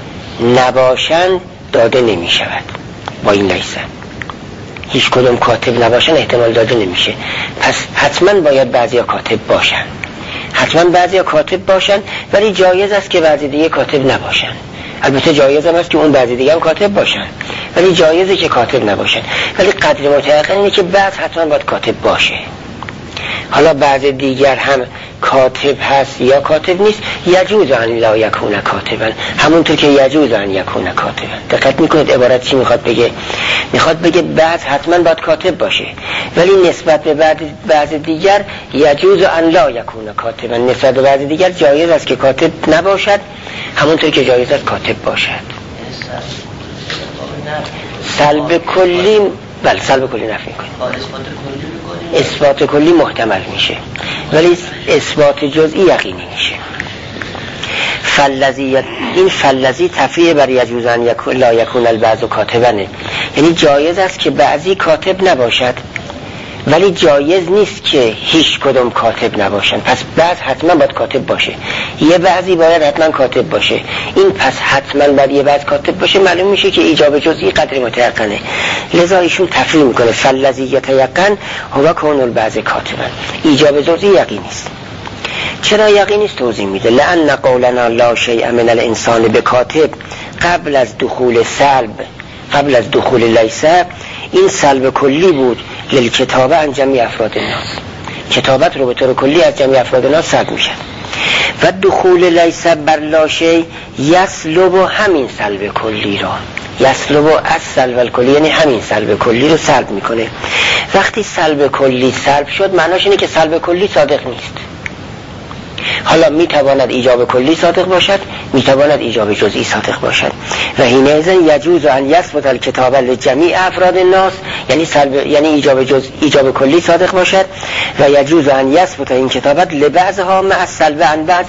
نباشند داده نمی شود. با این لیسه هیچ کدام کاتب نباشن احتمال داده نمیشه، پس حتما باید بعضی کاتب باشن، حتما بعضی کاتب باشن، ولی جایز است که بعضی دیگه کاتب نباشن. البته جایز هم است که اون بعضی دیگه هم کاتب باشن، ولی جایزه که کاتب نباشن. ولی قدر متيقن اینه که بعض حتما باید کاتب باشه. حالا بعض دیگر هم کاتب هست یا کاتب نیست، یجوز ان لا یکون کاتبا، همونطور که یجوز ان یکون کاتبا. دقت میکنید عبارت چی میخواد بگه؟ میخواد بگه بعض حتما باید کاتب باشه، ولی نسبت به بعض دیگر یجوز ان لا یکون کاتبا، نسبت به بعض دیگر جایز است که کاتب نباشد، همونطور که جایز است کاتب باشد. سلب کلی بله سلب کلی نفی میکنه، اثبات کلی محتمل میشه ولی اثبات جزئی یقینی میشه. این فلذی تفریع بر یجوز ان لا یکون البعض کاتبا، یعنی جایز است که بعضی کاتب نباشد ولی جایز نیست که هیچ کدوم کاتب نباشن. پس بعض حتما باید کاتب باشه، یه بعضی باید حتما کاتب باشه. این پس حتما باید یه بعض کاتب باشه، معلوم میشه که ایجاب جزئی قدر متيقنه. لذا ایشون تفریع میکنه فالذی یتیقن هو کون البعض کاتبا، ایجاب جزئی یقینی است. چرا یقینی است؟ توضیح میده. لأن قولنا لا شیء من الانسان بکاتب قبل از دخول لیسه، این سلب کلی بود للکتابه عن جمعی افراد الناس، کتابت رو به طور کلی از جمعی افراد الناس سلب میشه و دخول لیسه بر لا شیء یسلب همین سلب کلی را، یسلب از سلب کلی یعنی همین سلب کلی رو سلب میکنه. وقتی سلب کلی سلب شد معناش اینه که سلب کلی صادق نیست. حالا میتواند ایجاب کلی صادق باشد، میتواند ایجاب جزئی صادق باشد. و حینئذ یجوز ان یثبت الکتاب لجمیع افراد الناس، یعنی ایجاب کلی صادق باشد و یجوز ان یثبت این کتابت لبعضها مع السلب عن بعض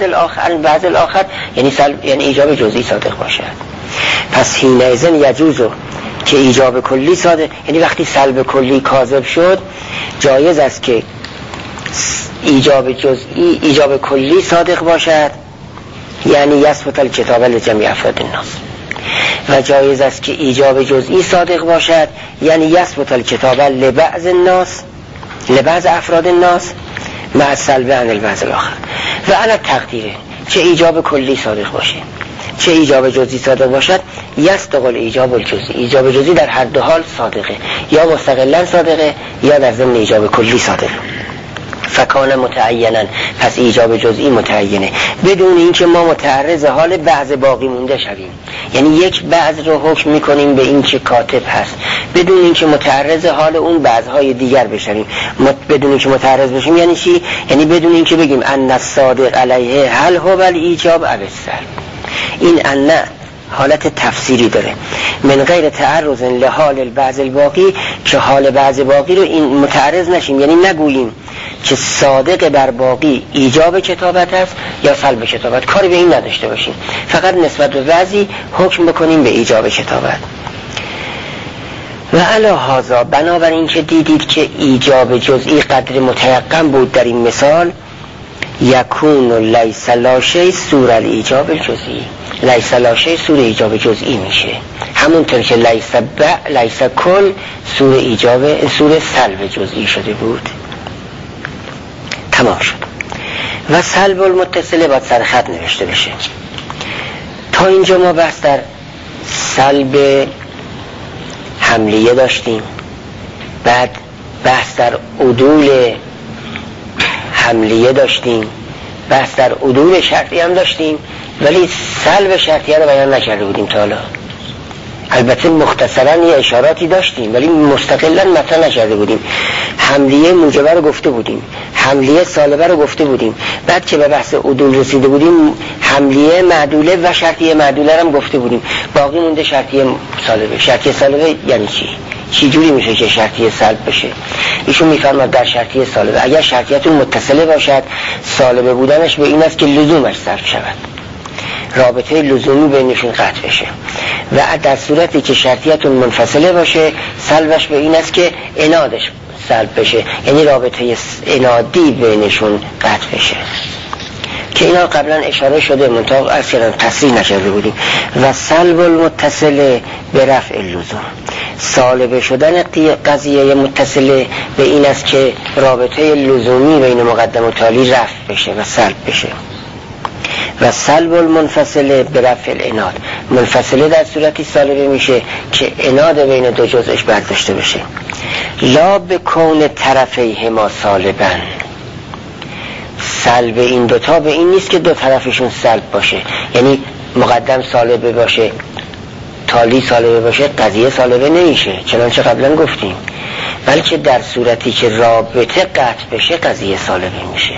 الاخر، یعنی ایجاب جزئی صادق باشد. پس حینئذ یجوز که ایجاب کلی صادق، یعنی وقتی سلب کلی کاذب شد جایز است که ایجاب جزئی ایجاب کلی صادق باشد، یعنی یثبت الکتاب لجمیع افراد الناس، و جایز است که ایجاب جزئی صادق باشد، یعنی یثبت الکتاب لبعض الناس لبعض افراد الناس مع السلب عن البعض الاخر. و علی تقدیره چه ایجاب کلی صادق باشه چه ایجاب جزئی صادق باشد، یصدق الایجاب الجزئی، ایجاب جزئی در هر دو حال صادقه، یا مستقلا صادقه یا در ضمن ایجاب کلی صادقه. فکان متعینا، پس ایجاب جزئی متعینه بدون اینکه ما متعرض حال بعض باقی مونده شویم، یعنی یک بعض رو حکم میکنیم به این که کاتب هست بدون اینکه متعرض حال اون بعضهای دیگر بشویم. بدون اینکه متعرض بشیم یعنی چی؟ یعنی بدون اینکه بگیم ان الصادق علیه هل هو الایجاب او السلب. این ان حالت تفسیری داره، من غیر تعرض لحال البعض الباقی، که حال بعض باقی رو این متعرض نشیم، یعنی نگوییم که صادق بر باقی ایجاب کتابت است یا سلب کتابت، کاری به این نداشته باشیم، فقط نسبت به بعضی حکم بکنیم به ایجاب کتابت. و علی هذا، بنابراین که دیدید که ایجاب جزئی قدر متیقن بود در این مثال، یکون لیس لا شیء سور الایجاب الجزئی، لیس لا شیء سور ایجاب جزئی میشه، همونطور که لیس کل سور ایجاب سور سلب جزئی شده بود. تمام شد. و سلب المتصله باید سر خط نوشته بشه. تا اینجا ما بحث در سلب حملیه داشتیم، بعد بحث در عدول حملیه داشتیم، بحث در عدول شرطی هم داشتیم، ولی سلب شرطیه رو بیان نکرده بودیم تا حالا. البته مختصرا یه اشاراتی داشتیم ولی مستقلا مطرح نکرده بودیم. حملیه موجبه رو گفته بودیم، حملیه سالبه رو گفته بودیم، بعد که به بحث عدول رسیده بودیم حملیه معدوله و شرطیه معدوله هم گفته بودیم، باقی مونده شرطیه سالبه. شرطیه سالبه یعنی چی جوری میشه که شرطیه سلب بشه؟ ایشون میفرماد در شرطیه سالبه اگر شرطیتون متصله باشد سالبه بودنش به این است که لزومش سلب شود، رابطه لزومی بینشون قطع بشه، و در صورتی که شرطیتون منفصله باشه سلبش به این است که انادش سلب بشه، یعنی رابطه انادی بینشون قطع بشه، که اینا قبلا اشاره شده منطقه اصلا تصریح نشده بودیم. و سلب المتصله به رفع اللزوم، سالب شدن قضیه متصله به این است که رابطه لزومی بین مقدم و تالی رفع بشه و سلب بشه. و سلب المنفصله به رفع الاناد، منفصله در صورتی سالبه میشه که اناد بین دو جزءش برداشته بشه. لا به کون طرفیهما سالبن، سلب این دوتا به این نیست که دو طرفشون سلب باشه، یعنی مقدم سالبه باشه تالی سالبه باشه قضیه سالبه نمیشه چنانچه قبلا گفتیم، بلکه در صورتی که رابطه قطع بشه قضیه سالبه میشه.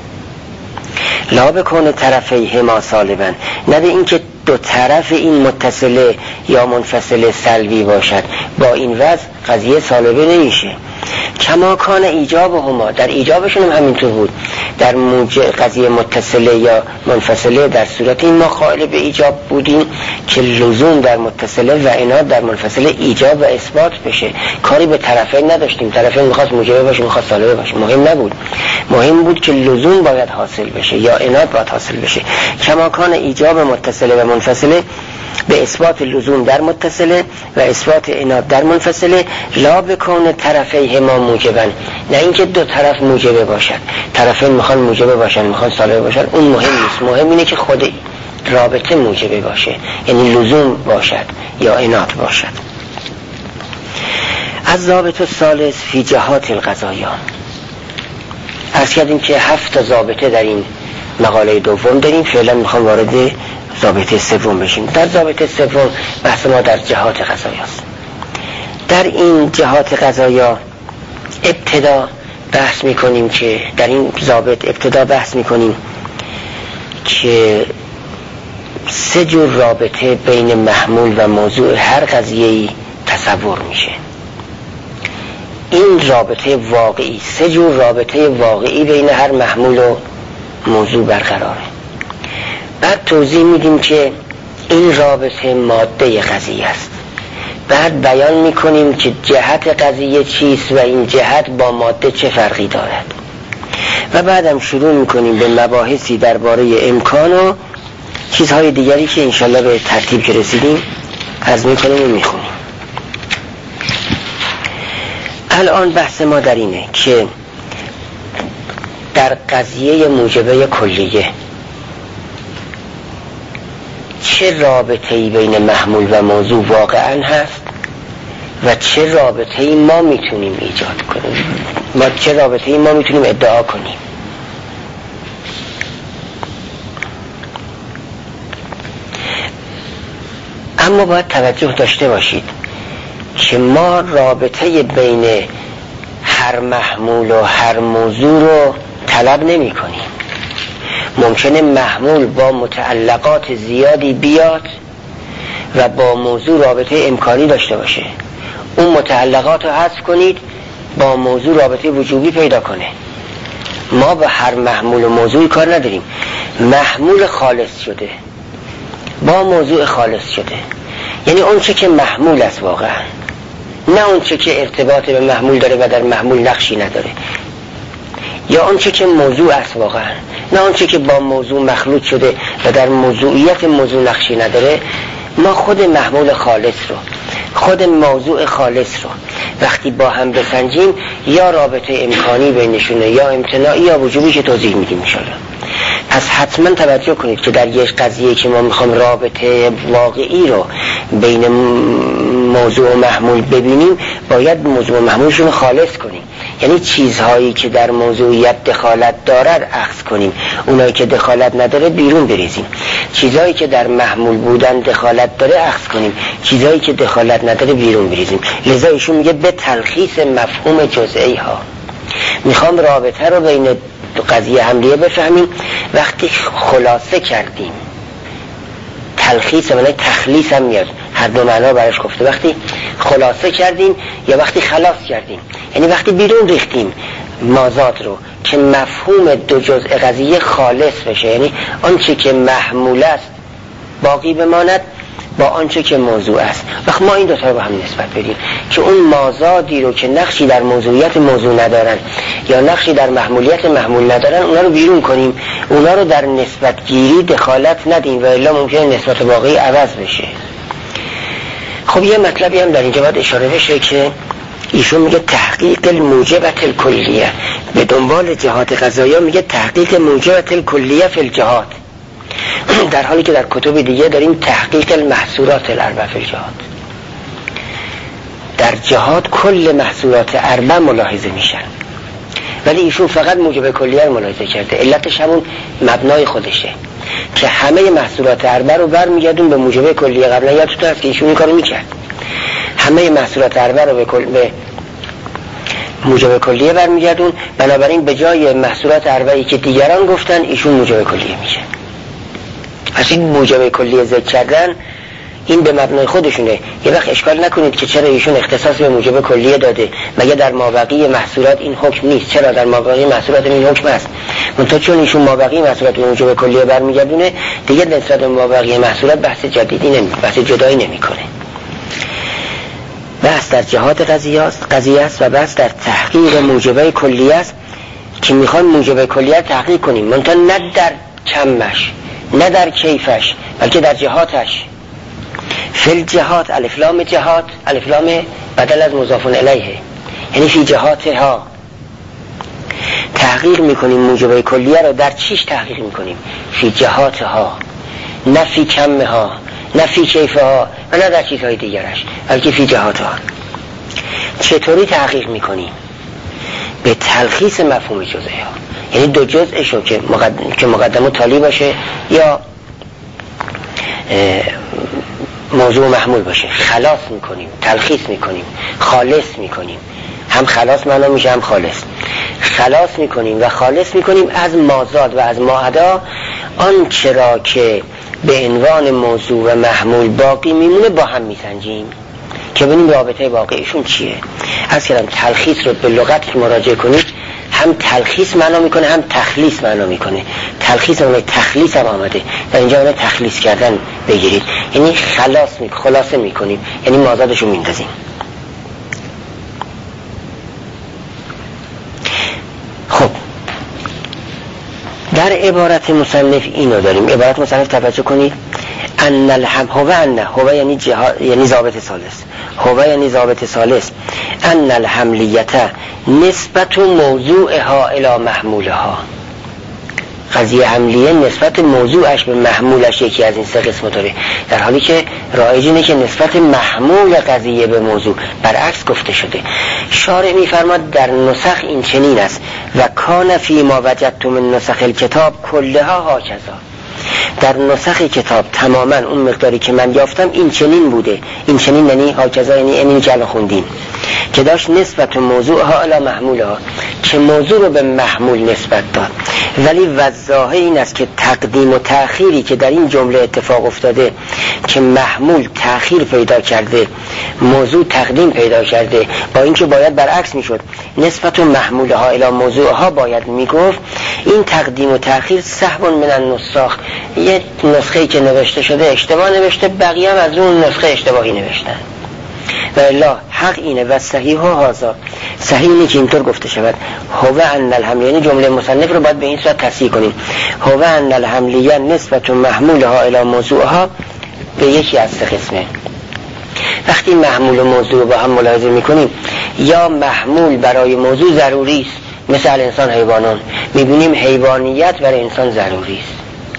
لا بکن طرفیهما سالبن، نه به این که دو طرف این متصله یا منفصله سلبی باشد، با این وضع قضیه سالبه نمیشه. کما کان ایجابهما، در ایجابشون هم همینطور بود، در قضیه متصله یا منفصله در صورت این ما قائل به ایجاب بودیم که لزوم در متصله و اناد در منفصله ایجاب و اثبات بشه، کاری به طرفین نداشتیم، طرفین میخواست موجبه باشه میخواست سالبه باشه، مهم نبود، مهم بود که لزوم باید حاصل بشه یا اناد باید حاصل بشه. کما کان ایجاب متصله و منفصله به اثبات لزوم در متصله و اثبات اناد در منفصله، لا بکون طرفیهما موجبن، نه اینکه دو طرف موجبه باشد، طرفین میخوان موجبه باشن میخوان سالبه باشن، اون مهم نیست، مهم اینه که خود رابطه موجبه باشه، یعنی لزوم باشد یا اناد باشد. از ضابط الثالث فی جهات القضایا، عرض کردیم که 7 ضابطه در این مقاله دوم داریم، فعلا میخوام وارد ضابطه سوم بشیم. در ضابطه سوم بحث ما در جهات قضایا است. در این جهات قضایا ابتدا بحث میکنیم که در این ضابط ابتدا بحث میکنیم که 3 جور رابطه بین محمول و موضوع هر قضیه‌ای تصور میشه. این رابطه واقعی، 3 جور رابطه واقعی بین هر محمول و موضوع برقراره. بعد توضیح میدیم که این رابطه ماده قضیه است، بعد بیان میکنیم که جهت قضیه چیست و این جهت با ماده چه فرقی دارد و بعدم شروع میکنیم به مباحثی درباره امکان و چیزهای دیگری که انشالله به ترتیب که رسیدیم عرض میکنیم و میخونیم. الان بحث ما در اینه که در قضیه موجبه کلیه چه رابطه‌ای بین محمول و موضوع واقعا هست و چه رابطه‌ای ما میتونیم ایجاد کنیم، چه رابطه‌ای ما میتونیم ادعا کنیم. اما باید توجه داشته باشید که ما رابطه بین هر محمول و هر موضوع رو طلب نمی کنیم. ممکنه محمول با متعلقات زیادی بیاد و با موضوع رابطه امکانی داشته باشه، اون متعلقات رو حذف کنید با موضوع رابطه وجوبی پیدا کنه. ما با هر محمول و موضوعی کار نداریم. محمول خالص شده با موضوع خالص شده، یعنی اون چه که محمول است واقعا، نه اون چه که ارتباط به محمول داره و در محمول نقشی نداره، یا اون چه که موضوع است واقعا، نه اون چه که با موضوع مخلوط شده و در موضوعیت موضوع نقشی نداره. ما خود محمول خالص رو، خود موضوع خالص رو وقتی با هم بسنجیم، یا رابطه امکانی بینشونه یا امتناعی یا وجوبی که توضیح میدیم انشاءالله. پس حتما توجه کنید که در یک قضیه که ما میخوام رابطه واقعی رو بین موضوع و محمول ببینیم، باید موضوع و محمولشون رو خالص کنیم. یعنی چیزهایی که در موضوعیت دخالت دارد اخذ کنیم، اونایی که دخالت نداره بیرون بریزیم. چیزهایی که در محمول بودن دخالت داره اخذ کنیم، چیزهایی که دخالت نداره بیرون بریزیم. لذا ایشون میگه به تلخیص مفهوم جزئی ها. میخوام رابطه رو بین قضیه حملیه بفهمیم. وقتی خلاصه کردیم، تلخیص معنی تخلیص هم میاد، هر دو معنا برش گفته. وقتی خلاصه کردیم یا وقتی خلاص کردیم، یعنی وقتی بیرون ریختیم مازاد رو که مفهوم دو جزء قضیه خالص بشه، یعنی آنچه که محمول است باقی بماند با آنچه که موضوع است. وقت ما این دوتا رو با هم نسبت بدیم که اون مازادی رو که نقشی در موضوعیت موضوع ندارن یا نقشی در محمولیت محمول ندارن، اونا رو بیرون کنیم، اونا رو در نسبت گیری دخالت ندیم و الا ممکنه نسبت واقعی عوض بشه. خب یه مطلبی هم در اینجا باید اشاره بشه که ایشون میگه تحقیق الموجبت الکلیه، به دنبال جهات قضایا میگه تحقیق موجبت الکلیه فی الجهات، در حالی که در کتب دیگه داریم تحقیق المحصورات الاربع فی الجهات. در جهات کل محصورات اربع ملاحظه میشن، ولی ایشون فقط موجب کلیه رو ملاحظه کرده. علتش همون مبنای خودشه که همه محصولات اربع رو برمیگردون به موجب کلیه. قبلا یادتون هست که ایشون این کارو میکرد، همه محصولات اربع رو به موجب کلیه برمیگردون. بنابراین به جای محصولات اربعی که دیگران گفتن، ایشون موجب کلیه میشه. پس این موجب کلیه ذکر کردن این به مبنای خودشونه. یه وقت اشکال نکنید که چرا ایشون اختصاص به موجب کلیه داده، مگه در مابقی محصولات این حکم نیست؟ چرا در مابقی محصولات این حکم است؟ منتها چون ایشون مابقی محصولات به موجب کلیه برمیگردونه، دیگه نسبت به مابقی محصولات بحث جدیدی بحث جدایی نمیکنه. بحث در جهات قضیه است و بحث در تحقیق موجبه کلیه است که میخوان موجب کلیه تحقیق کنیم، منتها نه در کمش، نه در کیفش، بلکه در جهاتش. فی جهات، الف لام جهات، الف لام بدل از مضاف الیه، یعنی فی جهاتها. تحقیق میکنیم موجب کلیه رو در چیش تحقیق میکنیم؟ فی جهاتها، نه فی کمها، نه فی کیفها و نه در چیزهای دیگرش، بلکه فی جهاتها. چطوری تحقیق میکنیم؟ به تلخیص مفهوم جزئی ها، یعنی دو جزءشو که مقدم و تالی باشه یا موضوع محمول باشه، خلاص میکنیم، تلخیص میکنیم، خالص میکنیم. هم خلاص معنا میشه هم خالص. خلاص میکنیم و خالص میکنیم از مازاد و از ماعدا، آن چرا که به عنوان موضوع و محمول باقی میمونه با هم میسنجیم که ببینیم رابطه واقعیشون چیه. از کلام تلخیص رو به لغت مراجعه کنید، هم تلخیص معنا میکنه هم تخلیص معنا میکنه. تلخیص اون تخلیص هم آمده، در اینجا اون تخلیص کردن بگیرید، یعنی خلاصه میکنیم، یعنی مازادشو میندازیم. خب در عبارت مصنف اینو داریم. عبارت مصنف توجه کنید، ان الحم هو یعنی ضابط ثالث، هو یعنی ضابط ثالث، ان الحملیت نسبت موضوعها الی محمولها. قضیه حملیه نسبت موضوعش به محمولش یکی از این سه قسم داره، در حالی که رایج اینه که نسبت محمول قضیه به موضوع برعکس گفته شده. شارع میفرماد در نسخ این چنین است، و کان فی ما وجدت من نسخ الکتاب کلها هاکذا. در نسخ کتاب تماما اون مقداری که من یافتم این چنین بوده. این چنین یعنی هاکذا، یعنی اینی که الان خوندیم، که داشت نسبت موضوعها الی محمولها، که موضوع رو به محمول نسبت داد. ولی وضاحه این است که تقدیم و تأخیری که در این جمله اتفاق افتاده، که محمول تأخیر پیدا کرده، موضوع تقدیم پیدا کرده، با اینکه باید برعکس میشد، نسبت محمولها الی موضوعها باید میگفت، این تقدیم و تأخیر سهو من النساخ. یه نسخه‌ای که نوشته شده اشتباه نوشته، بقیه هم از اون نسخه اشتباهی نوشتن. و الا حق اینه و صحیح هذا، صحیح اینه که اینطور گفته شود، هو ان الحمل، یعنی جمله مصنف رو باید به این صورت تصحیح کنیم، هو ان الحملیه نسبت محمولها الی موضوعها به یکی از سه قسمه. وقتی محمول و موضوع با هم ملاحظه میکنیم، یا محمول برای موضوع ضروری است، مثل انسان حیوانان، میبینیم حیوانیت برای انسان ضروری است،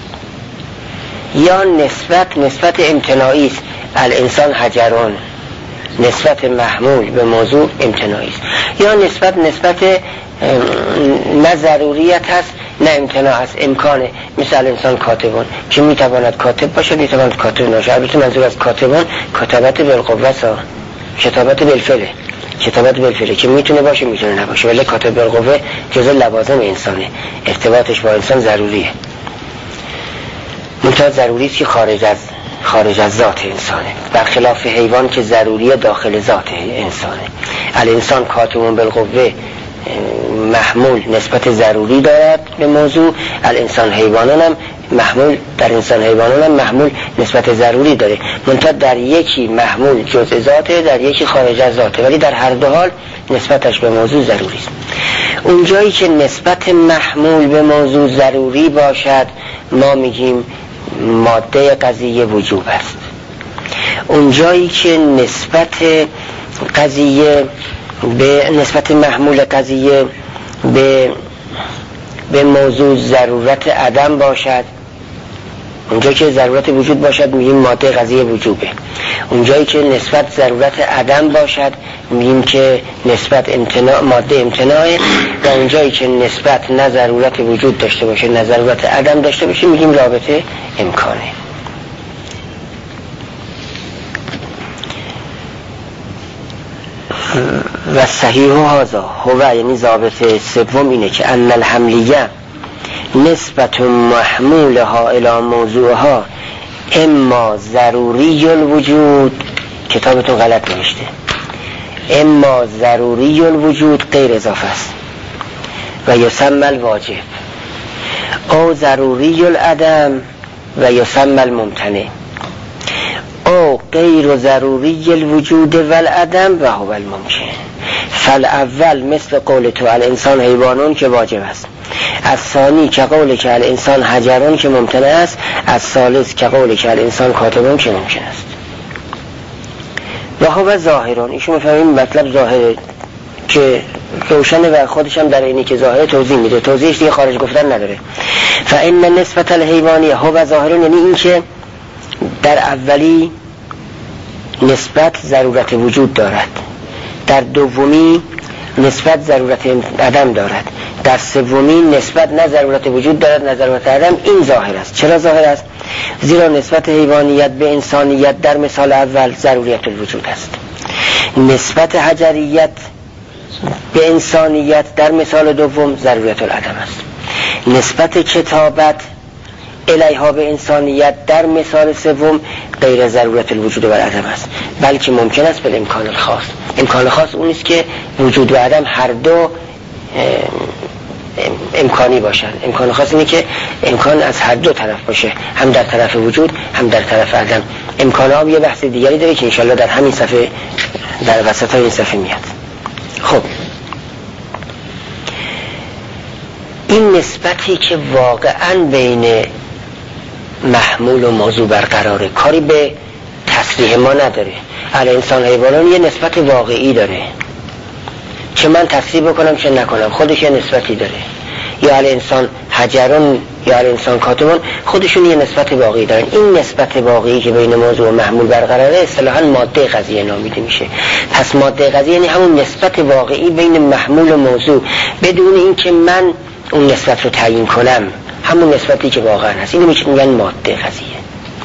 یا نسبت امتناعی است، الانسان حجران، نسبت محمول به موضوع امتناعی است، یا نسبت نه ضروریت هست نه امتناع هست، امکانه، مثل انسان کاتبان، که میتواند کاتب باشه میتواند کاتب نباشه. البته منظور از کاتبان کتابت بالقوه، کتابت بالفعل، که میتونه باشه میتونه نباشه، ولی کاتب بالقوه جزء لوازم انسانه، ارتباطش با انسان ضروریه. منتها ضروری است که خارج از ذات انسانه، برخلاف حیوان که ضروری داخل ذات انسانه. الانسان کاتب بالقوه محمول نسبت ضروری دارد به موضوع، الانسان حیوانان هم محمول، در انسان حیوانان هم محمول نسبت ضروری داره، منتها در یکی محمول جزء ذاته، در یکی خارج از ذاته، ولی در هر دو حال نسبتش به موضوع ضروری است. اون جایی که نسبت محمول به موضوع ضروری باشد ما میگیم ماده قضیه وجوب است. اون جایی که نسبت محمول قضیه به موضوع ضرورت عدم باشد، اونجایی که ضرورت وجود باشد میگیم ماده قضیه وجوبه. اونجایی که نسبت ضرورت عدم باشد میگیم که نسبت امتناع، ماده امتناعه. و اونجایی که نسبت نه ضرورت وجود داشته باشه نه ضرورت عدم داشته باشه میگیم رابطه امکانه. و صحیح هذا هو، یعنی ضابط سوم اینه که ان الحملیه نسبت محمولها الی موضوعها اما ضروری الوجود، کتابتون غلط نوشته، اما ضروری الوجود غیر اضافه است و یسمى الواجب، او ضروری العدم و یسمى الممتنع، او غیر ضروری الوجود والعدم و هو الممکن. فالاول مثل قول تو الانسان حیوانون که واجب است، الثانی که قول که الانسان حجرون که ممتنع است، الثالث که قول که الانسان کاتبون که ممکن است. و هو ظاهرون، ایشون میفهمیم مطلب ظاهره که روشنه و خودش هم در اینی که ظاهره توضیح میده، توضیحش دیگه خارج گفتن نداره. فان نسبت الحیوانی هو ظاهرون، یعنی این که در اولی نسبت ضرورت وجود دارد، در دومی نسبت ضرورت عدم دارد، در سومی نسبت نه ضرورت وجود دارد نه ضرورت عدم. این ظاهر است. چرا ظاهر است؟ زیرا نسبت حیوانیت به انسانیت در مثال اول ضروریت الوجود است، نسبت حجریت به انسانیت در مثال دوم ضروریت العدم است، نسبت کتابت الیها به انسانیت در مثال سوم غیر ضرورت الوجود و عدم است، بلکه ممکن است به امکان الخاص. امکان خاص اون است که وجود و عدم هر دو امکانی باشن. امکان خاص اینه که امکان از هر دو طرف باشه، هم در طرف وجود هم در طرف عدم. امکان ها یه بحث دیگری داره که انشالله در همین صفحه در وسط این صفحه میاد. خب این نسبتی که واقعا بین محمول و موضوع برقراره، کاری به تصریح ما نداره. الانسان حیوانان یه نسبت واقعی داره، چه من تصریح بکنم چه نکنم خودش یه نسبتی داره. یا الانسان حجرون یا الانسان کاتبون خودشون یه نسبت واقعی دارن. این نسبت واقعی که بین موضوع و محمول برقراره اصطلاحاً ماده قضیه نامیده میشه. پس ماده قضیه یعنی همون نسبت واقعی بین محمول و موضوع بدون اینکه من اون نسبت رو تعیین کنم، همون نسبتی که واقعا هست. اینو میگن ماده قضیه.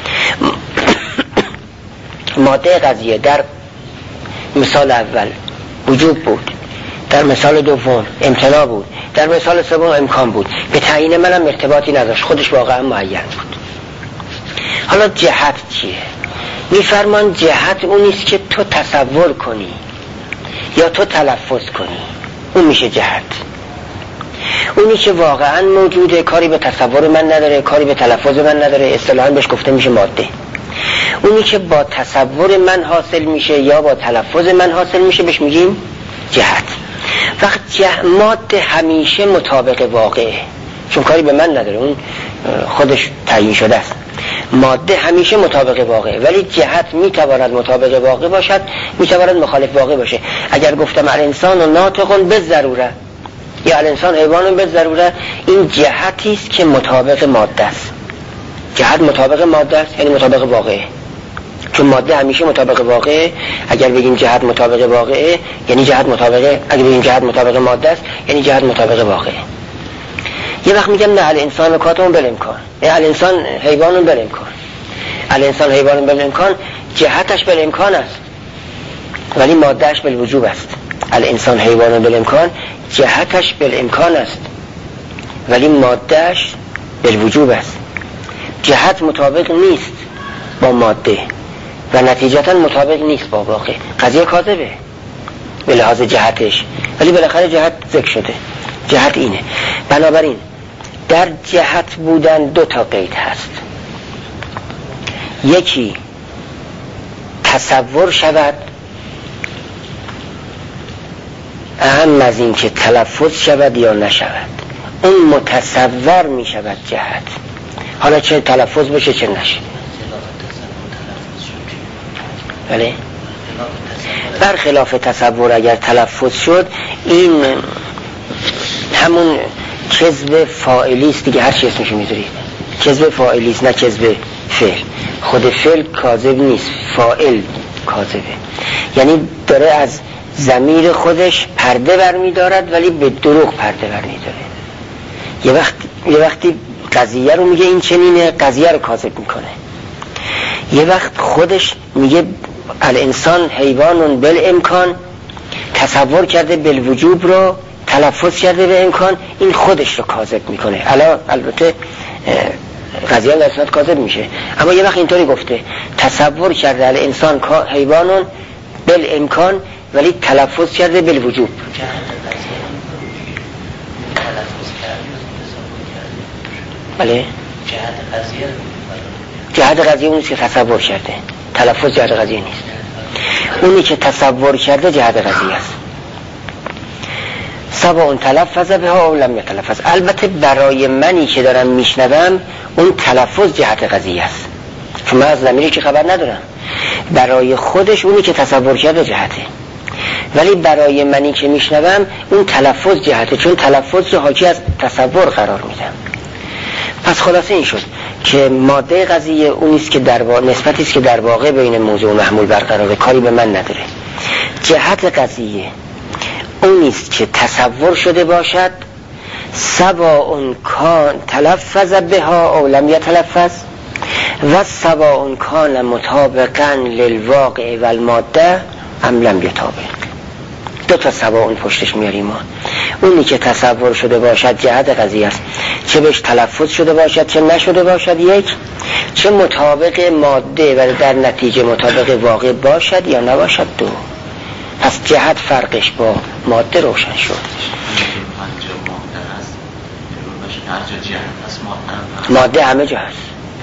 ماده قضیه در مثال اول وجود بود، در مثال دوم امتناع بود، در مثال سوم امکان بود. به تعیین منم ارتباطی نداشت، خودش واقعا معین بود. حالا جهت چیه؟ میفرمان جهت اونیست که تو تصور کنی یا تو تلفظ کنی، اون میشه جهت. اونی که واقعا موجوده، کاری به تصور من نداره، کاری به تلفظ من نداره، اصطلاحاً بهش گفته میشه ماده. اونی که با تصور من حاصل میشه یا با تلفظ من حاصل میشه بهش میگیم جهت. وقت ماده همیشه مطابق واقعه، چون کاری به من نداره، اون خودش تعیین شده است. ماده همیشه مطابق واقعه، ولی جهت میتواند مطابق واقع باشد، میتواند مخالف واقع باشه. اگر گفتم الانسان و ناطقون به ضروره یا الانسان حیوانون به ضروره، این جهتی است که مطابق ماده است. جهت مطابق ماده است یعنی مطابق واقعه، چون ماده همیشه مطابق واقعه. اگر بگیم جهت مطابق واقعه یعنی جهت مطابق، اگر بگیم جهت مطابق ماده است یعنی جهت مطابق واقعه. یه وقت میگم نه الانسان کاتون بالامکان، نه الانسان حیوانون بالامکان. الانسان حیوانون بالامکان جهتش بالامکان است ولی مادهش بالوجوب است. الانسان حیوانون بالامکان جهتش بالامکان است ولی مادهش بالوجوب است. جهت مطابق نیست با ماده و نتیجتا مطابق نیست با واقع. قضیه کاذبه به لحاظ جهتش، ولی بالاخره جهت ذکر شده. جهت اینه. بنابراین در جهت بودن دو تا قید هست. یکی تصور شود، اهم از این که تلفظ شود یا نشود. اون متصور می شود جهت، حالا چه تلفظ بشه چه نشه. بله؟ برخلاف تصور اگر تلفظ شد این همون کذب فاعلی است دیگه، هر چی اسمشو میذارید کذب فاعلی است نه کذب فعل. خود فعل کاذب نیست، فاعل کاذبه، یعنی داره از ضمیر خودش پرده برمی‌دارد ولی به دروغ پرده برمی‌داره. یه وقتی قضیه رو میگه این چنینه، قضیه رو کاذب میکنه. یه وقت خودش میگه الانسان حیوانون بالامکان، تصور کرده بالوجوب رو تلفظ کرده به امکان، این خودش رو کاذب میکنه. البته قضیه در صورت کاذب میشه، اما یه وقت اینطوری گفته تصور کرده الانسان حیوانون بالامکان ولی تلفظ کرده بالوجوب. بله؟ جهت قضیه اونیست که تصور کرده، تلفظ جهت قضیه نیست. اونی که تصور کرده جهت قضیه است. سواء تلفظ بها او لم یتلفظ. البته برای منی که دارم میشنوم اون تلفظ جهت قضیه است، چون من از ضمیری که خبر ندارم. برای خودش اونی که تصور کرده جهته، ولی برای منی که میشنوم اون تلفظ جهته، چون تلفظ رو حاکی از تصور قرار میدم. پس خلاصه این شد که ماده قضیه اونیست که نسبتی است که در واقع بین موضوع و محمول برقراره، کاری به من نداره. جهت قضیه اونیست که تصور شده باشد، سواء کان تلفظ بها او لم یتلفظ و سواء کان مطابقا للواقع و الماده ام لم یطابق. دو تا سواء پشتش میاریم ما. اونی که تصور شده باشد جهت قضیه است، چه بهش تلفظ شده باشد چه نشده باشد، یک، چه مطابق ماده و در نتیجه مطابق واقع باشد یا نباشد، دو. پس جهت فرقش با ماده روشن شد. ماده همه جا هست.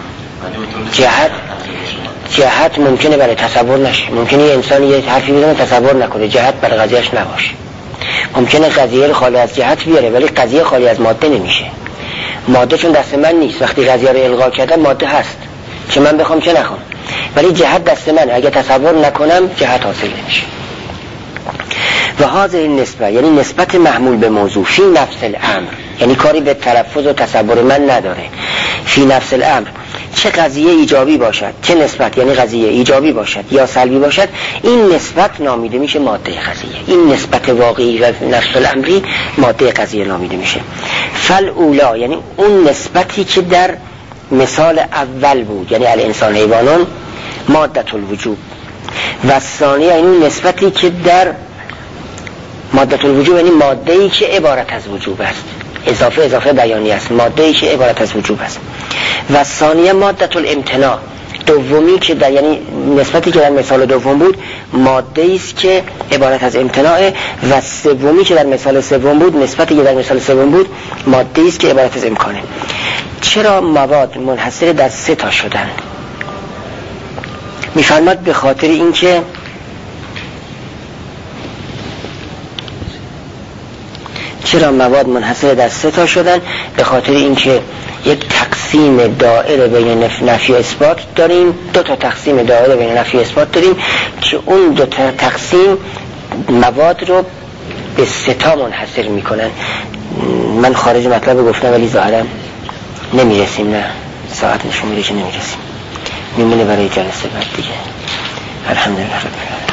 جهت ممکنه برای تصور نشه، ممکنه یه انسان یه حرفی بزنه تصور نکنه، جهت برای قضیهش نباشه. ممکنه قضیه رو خالی از جهت بیاره ولی قضیه خالی از ماده نمیشه. ماده چون دست من نیست، وقتی قضیه رو الغا کردم ماده هست، چه من بخوام چه نخوام، ولی جهت دست منه، اگه تصور نکنم جهت حاصل نمیشه. و هذه النسبه یعنی نسبت محمول به موضوع فی نفس الامر، یعنی کاری به تلفظ و تصور من نداره. فی نفس الامر، چه قضیه ایجابی باشد، چه نسبت یعنی قضیه ایجابی باشد یا سلبی باشد، این نسبت نامیده میشه ماده قضیه. این نسبت واقعی و نفس الامری ماده قضیه نامیده میشه. فالاولا یعنی اون نسبتی که در مثال اول بود، یعنی الانسان حیوانون، ماده الوجوب. و ثانیه یعنی نسبتی که در ماده الوجوب یعنی ماده‌ای که عبارت از وجوب است. اضافه بیانی است، ماده‌ای که عبارت از وجوب است. و ثانیه ماده الامتناع، دومی که در یعنی نسبتی که در مثال دوم بود ماده‌ای است که عبارت از امتناع. و سومی که در مثال سوم بود، نسبتی که در مثال سوم بود ماده‌ای است که عبارت از امکانه. چرا مواد منحصر در 3 تا شدند؟ می‌فرماد به خاطر اینکه چرا مواد منحصر در 3 تا شدن؟ به خاطر اینکه یک تقسیم دائره بین نفی و اثبات داریم، 2 تا تقسیم دائره بین نفی و اثبات داریم که اون 2 تا تقسیم مواد رو به 3 تا منحصر میکنن. من خارج مطلب گفتم ولی ظاهرا نمیرسیم، نه ساعت نشون میده که نمیرسیم، میمونه برای جلسه بعد دیگه. الحمدلله رب العالمین.